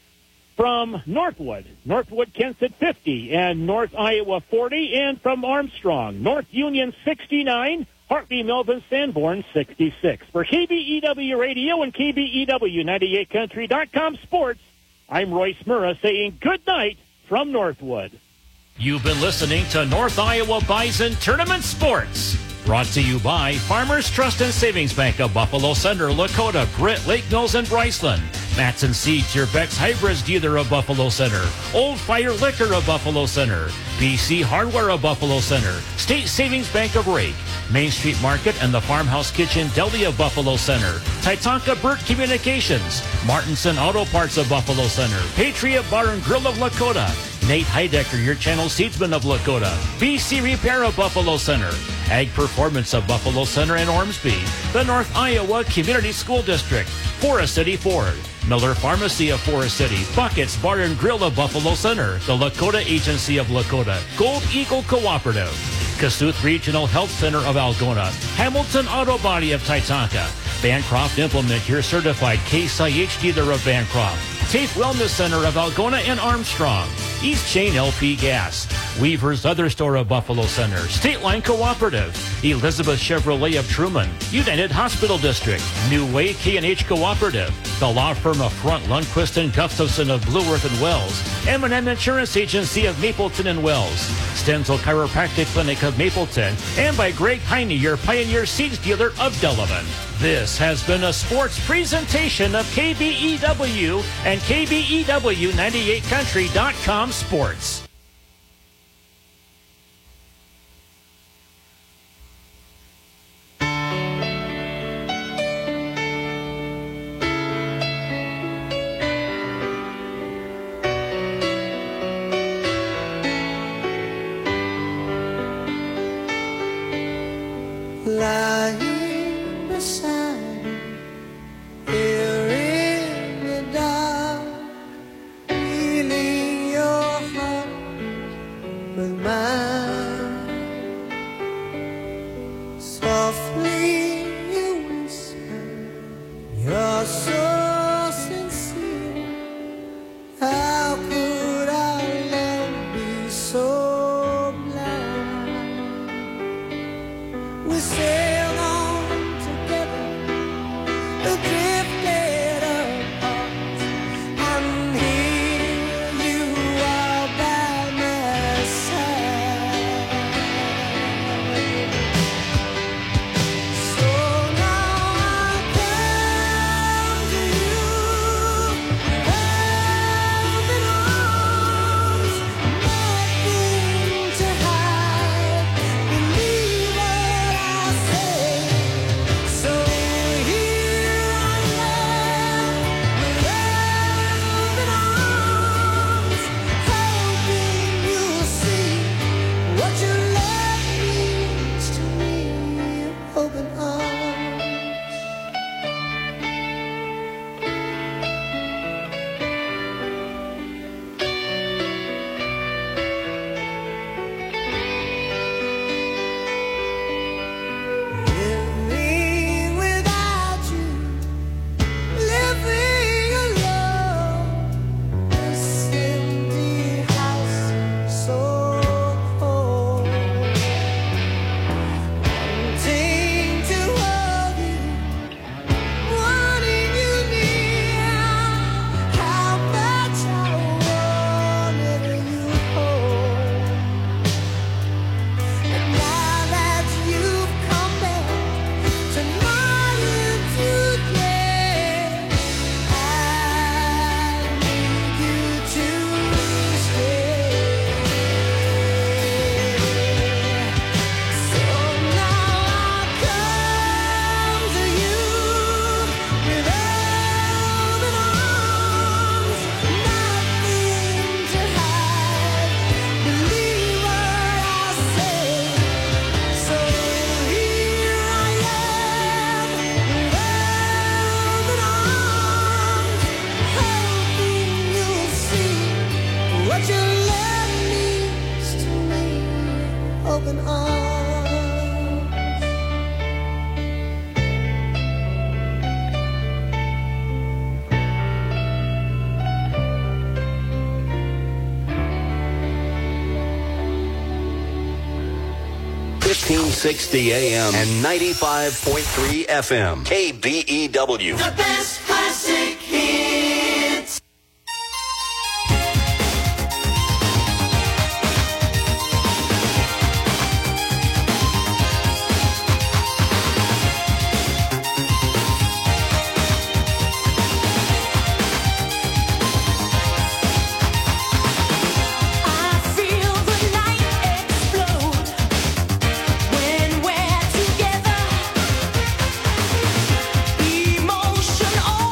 from Northwood, Northwood Kensett fifty and North Iowa forty, and from Armstrong, North Union sixty-nine, Hartley Melvin Sanborn sixty-six. For K B E W Radio and K B E W ninety-eight country dot com Sports, I'm Royce Murrah saying good night from Northwood. You've been listening to North Iowa Bison Tournament Sports. Brought to you by Farmers Trust and Savings Bank of Buffalo Center, Lakota, Britt, Lake Mills, and Bryceland. Matson Seeds, your Beck's Hybrids dealer of Buffalo Center. Old Fire Liquor of Buffalo Center. B C Hardware of Buffalo Center. State Savings Bank of Rake. Main Street Market and the Farmhouse Kitchen Deli of Buffalo Center. Titanka Burt Communications. Martinson Auto Parts of Buffalo Center. Patriot Bar and Grill of Lakota. Nate Heidecker, your channel seedsman of Lakota. B C Repair of Buffalo Center. Ag Performance of Buffalo Center and Ormsby. The North Iowa Community School District. Forest City Ford. Miller Pharmacy of Forest City. Buckets Bar and Grill of Buffalo Center. The Lakota Agency of Lakota. Gold Eagle Cooperative. Kasuth Regional Health Center of Algona. Hamilton Auto Body of Titanka. Bancroft Implement, your certified Case I H dealer of Bancroft. Tafe Wellness Center of Algona and Armstrong, East Chain L P Gas, Weaver's Other Store of Buffalo Center, State Line Cooperative, Elizabeth Chevrolet of Truman, United Hospital District, New Way K and H Cooperative, the law firm of Front Lundquist and Gustafson of Blue Earth and Wells, M and M Insurance Agency of Mapleton and Wells, Stenzel Chiropractic Clinic of Mapleton, and by Greg Heine, your Pioneer Seeds dealer of Delavan. This has been a sports presentation of K B E W and K B E W ninety-eight country dot com Sports. Lying beside me, here in the dark, feeling your heart with mine. Softly you whisper, you're so sincere. How could our love be so blind? We sailed on together, drifted apart, and here you are by my side. So now I come to you, open arms, nothing to hide. Believe what I say. So here I am, with open arms, hoping you'll see what your love means to me. Open arms. Living without you, living alone, this empty house so cold. Wanting to hold you, wanting you near, how much I wanted you hold. And now that you've come back tonight and today, I need you to stay. So now I come to you with open arms, nothing to hide. Believe what I say. So here I am, with open arms, hoping you'll see what your love means to me. Open arms. fifteen sixty A M and ninety-five point three F M. K B E W. The best classic hits. I feel the night explode when we're together. Emotion all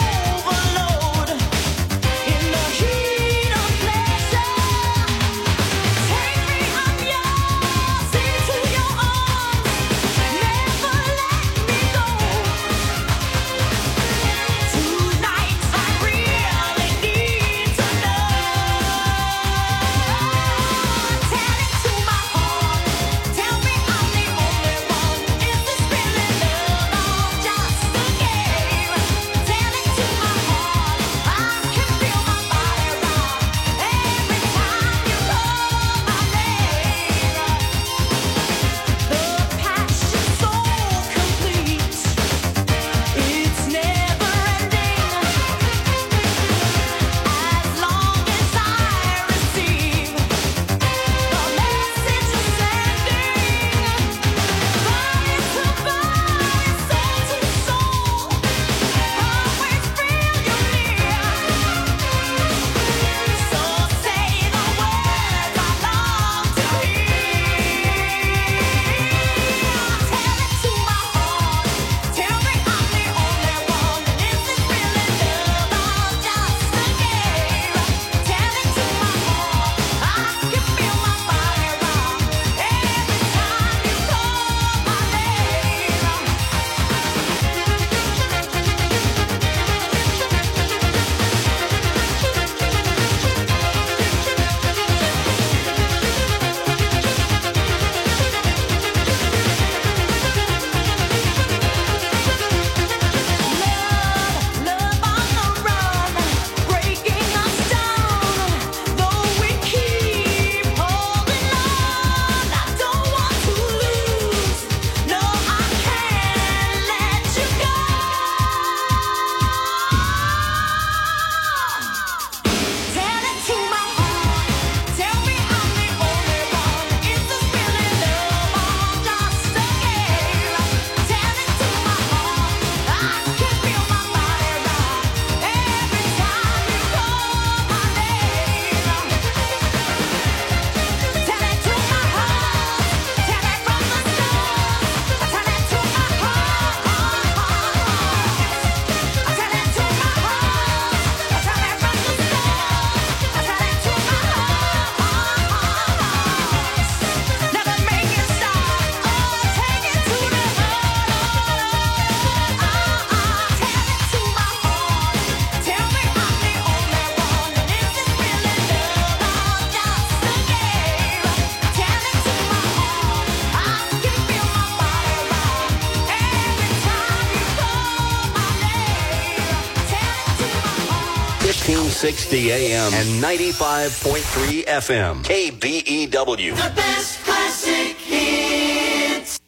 sixty A M and ninety-five point three F M. K B E W. The best classic hits.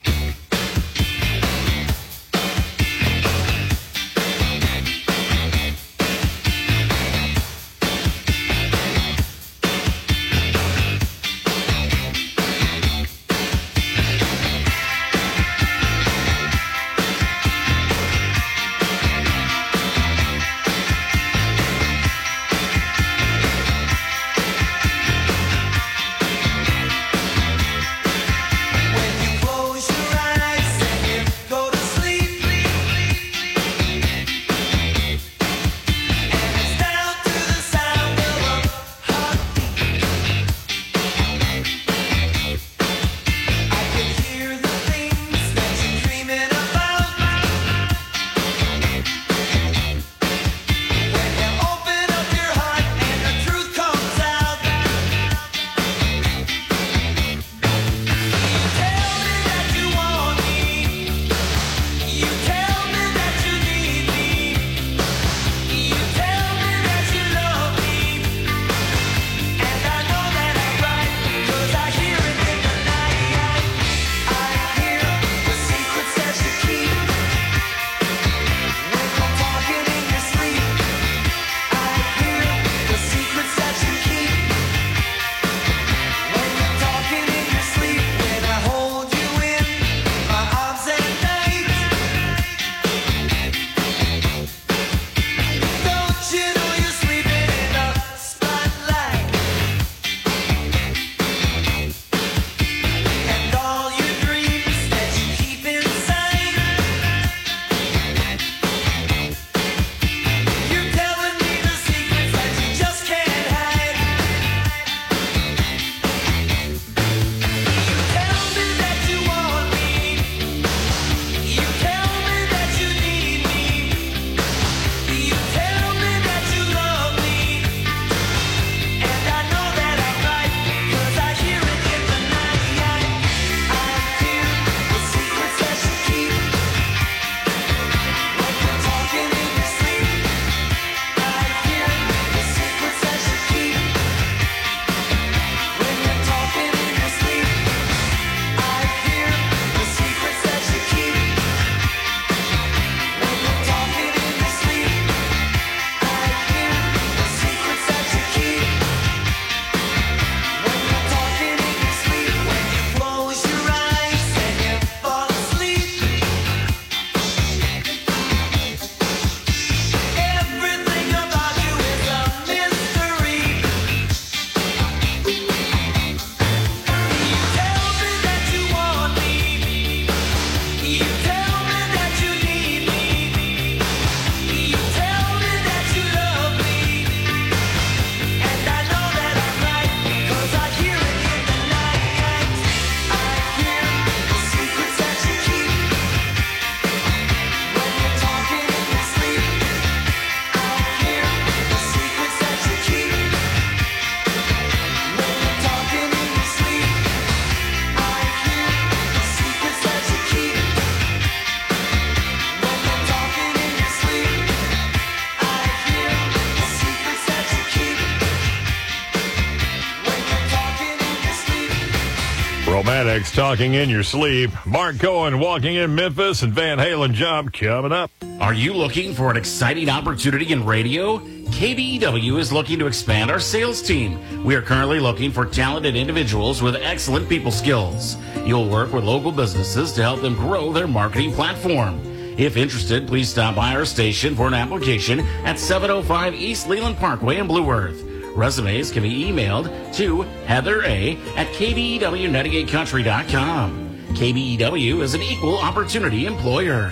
Romantics, Talking in Your Sleep. Mark Cohen, Walking in Memphis, and Van Halen Jump coming up. Are you looking for an exciting opportunity in radio? K B E W is looking to expand our sales team. We are currently looking for talented individuals with excellent people skills. You'll work with local businesses to help them grow their marketing platform. If interested, please stop by our station for an application at seven oh five East Leland Parkway in Blue Earth. Resumes can be emailed to Heather A. at K B E W ninety-eight country dot com. K B E W is an equal opportunity employer.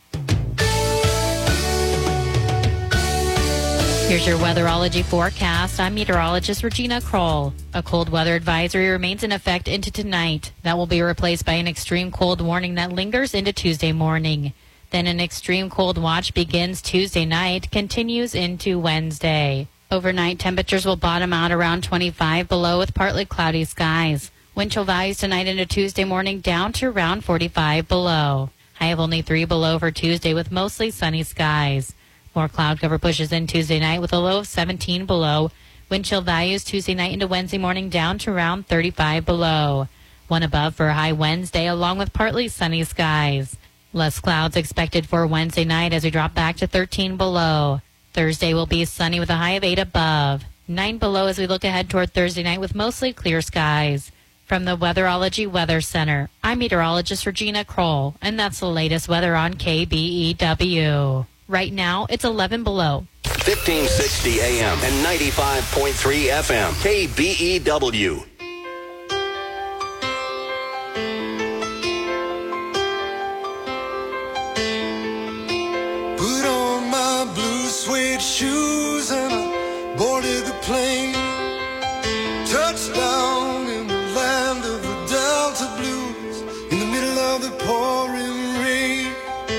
Here's your weatherology forecast. I'm meteorologist Regina Kroll. A cold weather advisory remains in effect into tonight. That will be replaced by an extreme cold warning that lingers into Tuesday morning. Then an extreme cold watch begins Tuesday night, continues into Wednesday. Overnight temperatures will bottom out around twenty-five below with partly cloudy skies. Wind chill values tonight into Tuesday morning down to around forty-five below. High of only three below for Tuesday with mostly sunny skies. More cloud cover pushes in Tuesday night with a low of seventeen below. Wind chill values Tuesday night into Wednesday morning down to around thirty-five below. One above for a high Wednesday, along with partly sunny skies. Less clouds expected for Wednesday night as we drop back to thirteen below. Thursday will be sunny with a high of eight above. nine below as we look ahead toward Thursday night with mostly clear skies. From the Weatherology Weather Center, I'm meteorologist Regina Kroll, and that's the latest weather on K B E W. Right now, it's eleven below. fifteen sixty A M and ninety-five point three F M. K B E W. Put on my blue suede shoes and I boarded the plane. Touchdown in the land of the Delta Blues, in the middle of the pouring rain.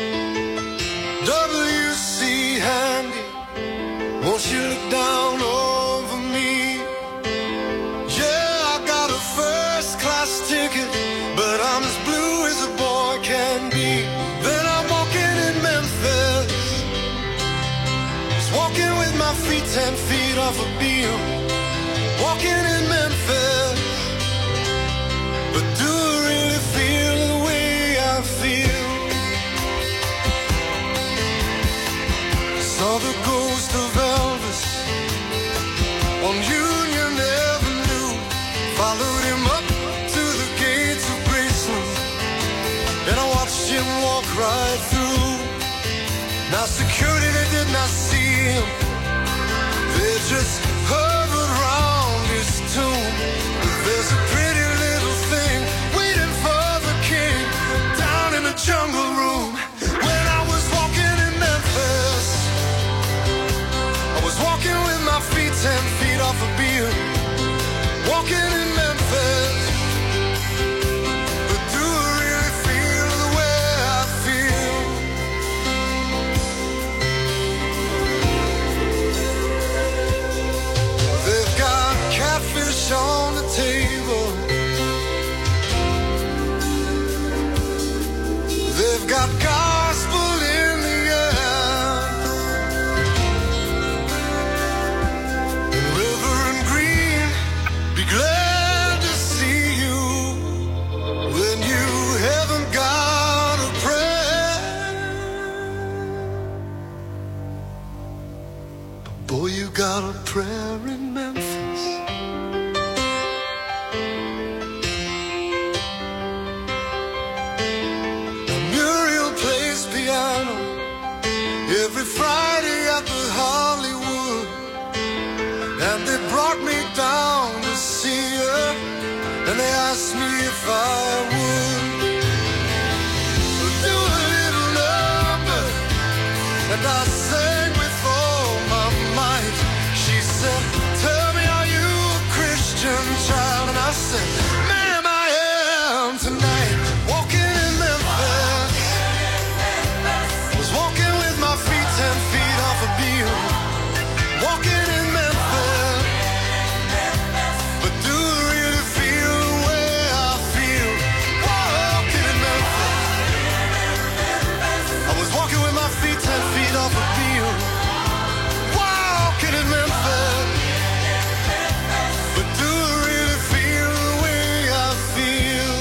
W C Handy, won't you look down over me? Yeah, I got a first class ticket, but I'm as blue as a boy can be. Then I'm walking in Memphis, just walking with my feet ten feet off a beam. Walking in Memphis, but do I really feel the way I feel? Saw the ghost of Elvis on Union Avenue. Followed him up to the gates of Graceland, and I watched him walk right through. Now security, they did not see him, they just hovered around his tomb. But there's a pretty little thing waiting for the king down in the jungle room. When I was walking in Memphis, I was walking with my feet ten feet off a beam. Walking in Memphis, but do I really feel the way I feel? They've got catfish on the table, they've got gospel in the air. Reverend Green, be glad to see you when you haven't got a prayer. But boy, you got a prayer in Memphis. Muriel plays piano every Friday at the Hollywood, and they brought me down to see her, and they asked me if I would do a little number, and I sang with all my might. She said, tell me, are you a Christian child? And I said, ma'am, I am tonight. Walking in Memphis, was walking with my feet ten feet off a beam. Walking in Memphis, but do I really feel the way I feel? Walking in Memphis, I was walking with my feet ten feet off a beam. Walking in Memphis, but do I really feel the way I feel?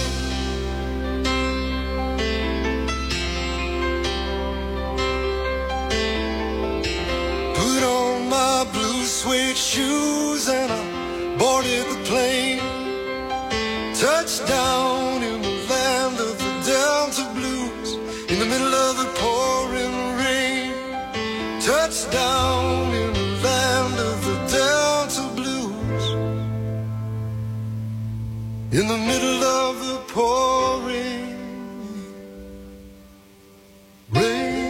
Put on my blue suede shoes and I boarded the plane. Touchdown in the land of the Delta Blues, in the middle of the pouring rain. Touchdown in the land of the Delta Blues, in the middle of the pouring rain.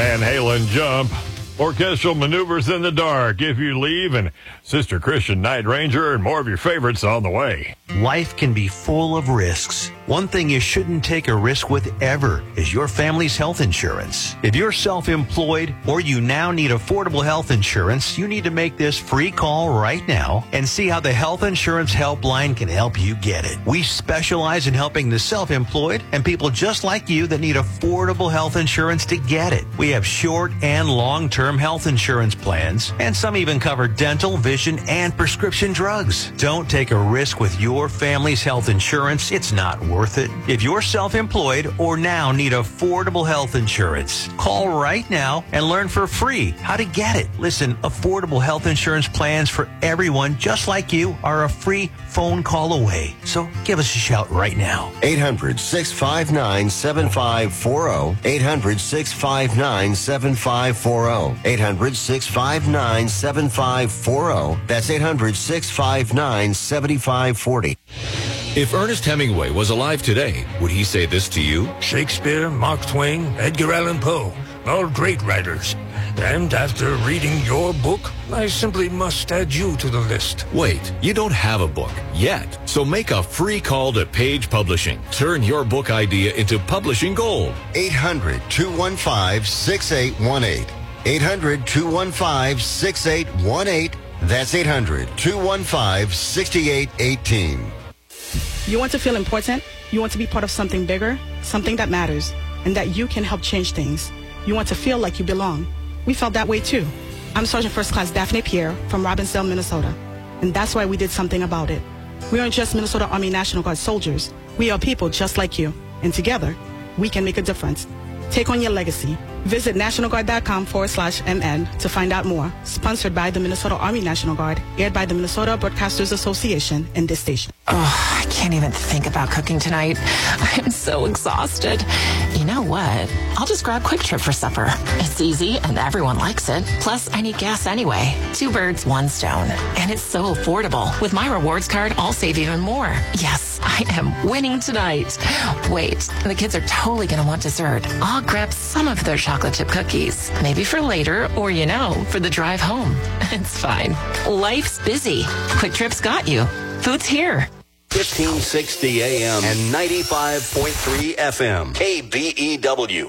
Van Halen Jump. Orchestral maneuvers in the dark, If You Leave, and Sister Christian Night Ranger, and more of your favorites on the way. Life can be full of risks. One thing you shouldn't take a risk with ever is your family's health insurance. If you're self-employed or you now need affordable health insurance, you need to make this free call right now and see how the Health Insurance Helpline can help you get it. We specialize in helping the self-employed and people just like you that need affordable health insurance to get it. We have short and long-term health insurance plans, and some even cover dental, vision, and prescription drugs. Don't take a risk with your family's health insurance. It's not worth it. If you're self-employed or now need affordable health insurance, call right now and learn for free how to get it. Listen, affordable health insurance plans for everyone just like you are a free phone call away. So give us a shout right now. eight hundred, six five nine, seven five four zero. eight hundred, six five nine, seven five four zero. eight hundred, six five nine, seven five four zero. That's eight hundred, six five nine, seven five four zero. If Ernest Hemingway was alive today, would he say this to you? Shakespeare, Mark Twain, Edgar Allan Poe, all great writers. And after reading your book, I simply must add you to the list. Wait, you don't have a book yet. So make a free call to Page Publishing. Turn your book idea into publishing gold. eight hundred, two one five, six eight one eight. eight hundred, two one five, six eight one eight. That's eight hundred, two one five, six eight one eight. You want to feel important? You want to be part of something bigger, something that matters, and that you can help change things. You want to feel like you belong. We felt that way too. I'm Sergeant First Class Daphne Pierre from Robbinsdale, Minnesota, and that's why we did something about it. We aren't just Minnesota Army National Guard soldiers. We are people just like you, and together, we can make a difference. Take on your legacy. Visit nationalguard.com forward slash MN to find out more. Sponsored by the Minnesota Army National Guard, aired by the Minnesota Broadcasters Association and this station. Oh, I can't even think about cooking tonight. I'm so exhausted. You know what? I'll just grab Quick Trip for supper. It's easy and everyone likes it. Plus, I need gas anyway. Two birds, one stone. And it's so affordable. With my rewards card, I'll save even more. Yes, I am winning tonight. Wait, the kids are totally going to want dessert. I'll grab some of their chocolate chip cookies. Maybe for later, or you know, for the drive home. It's fine. Life's busy. Quick Trip's got you. Food's here. fifteen sixty A M and ninety-five point three F M. K B E W.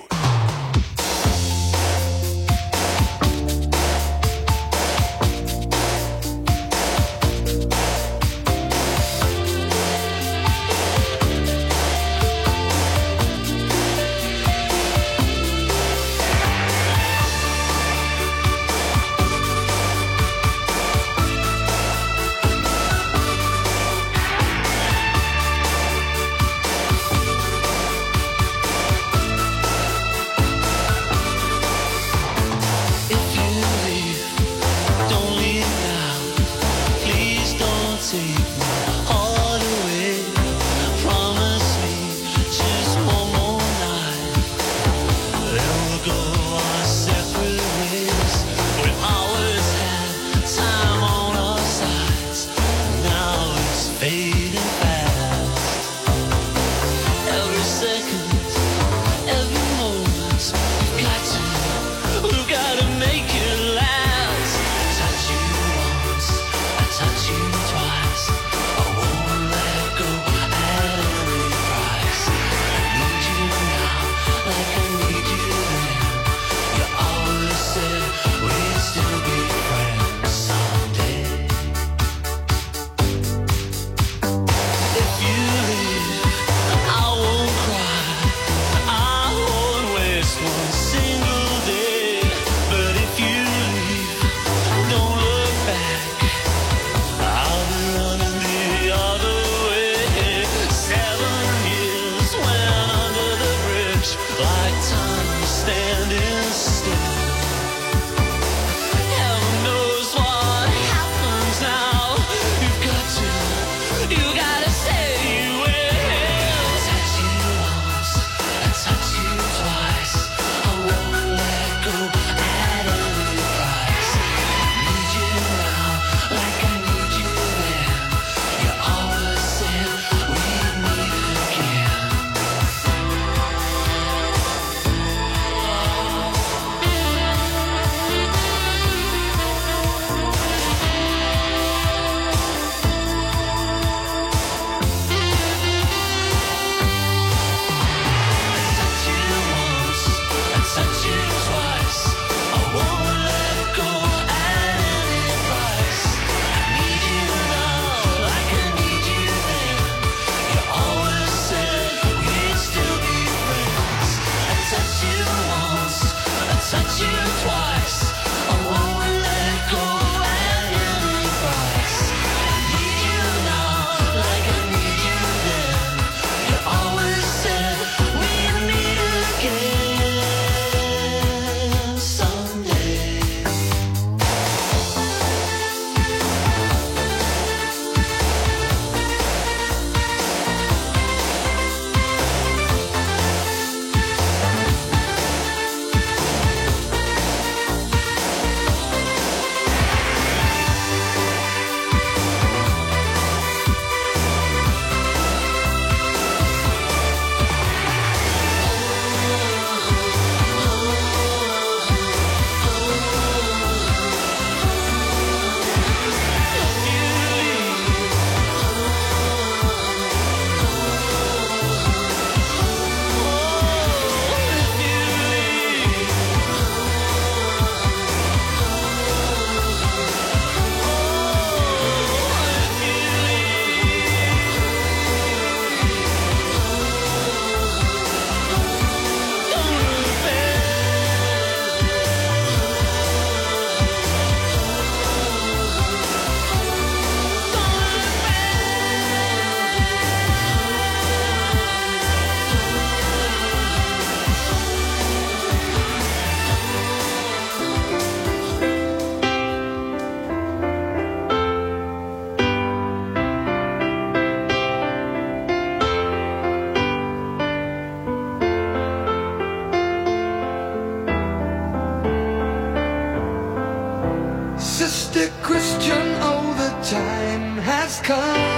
Dear Christian, oh, the time has come.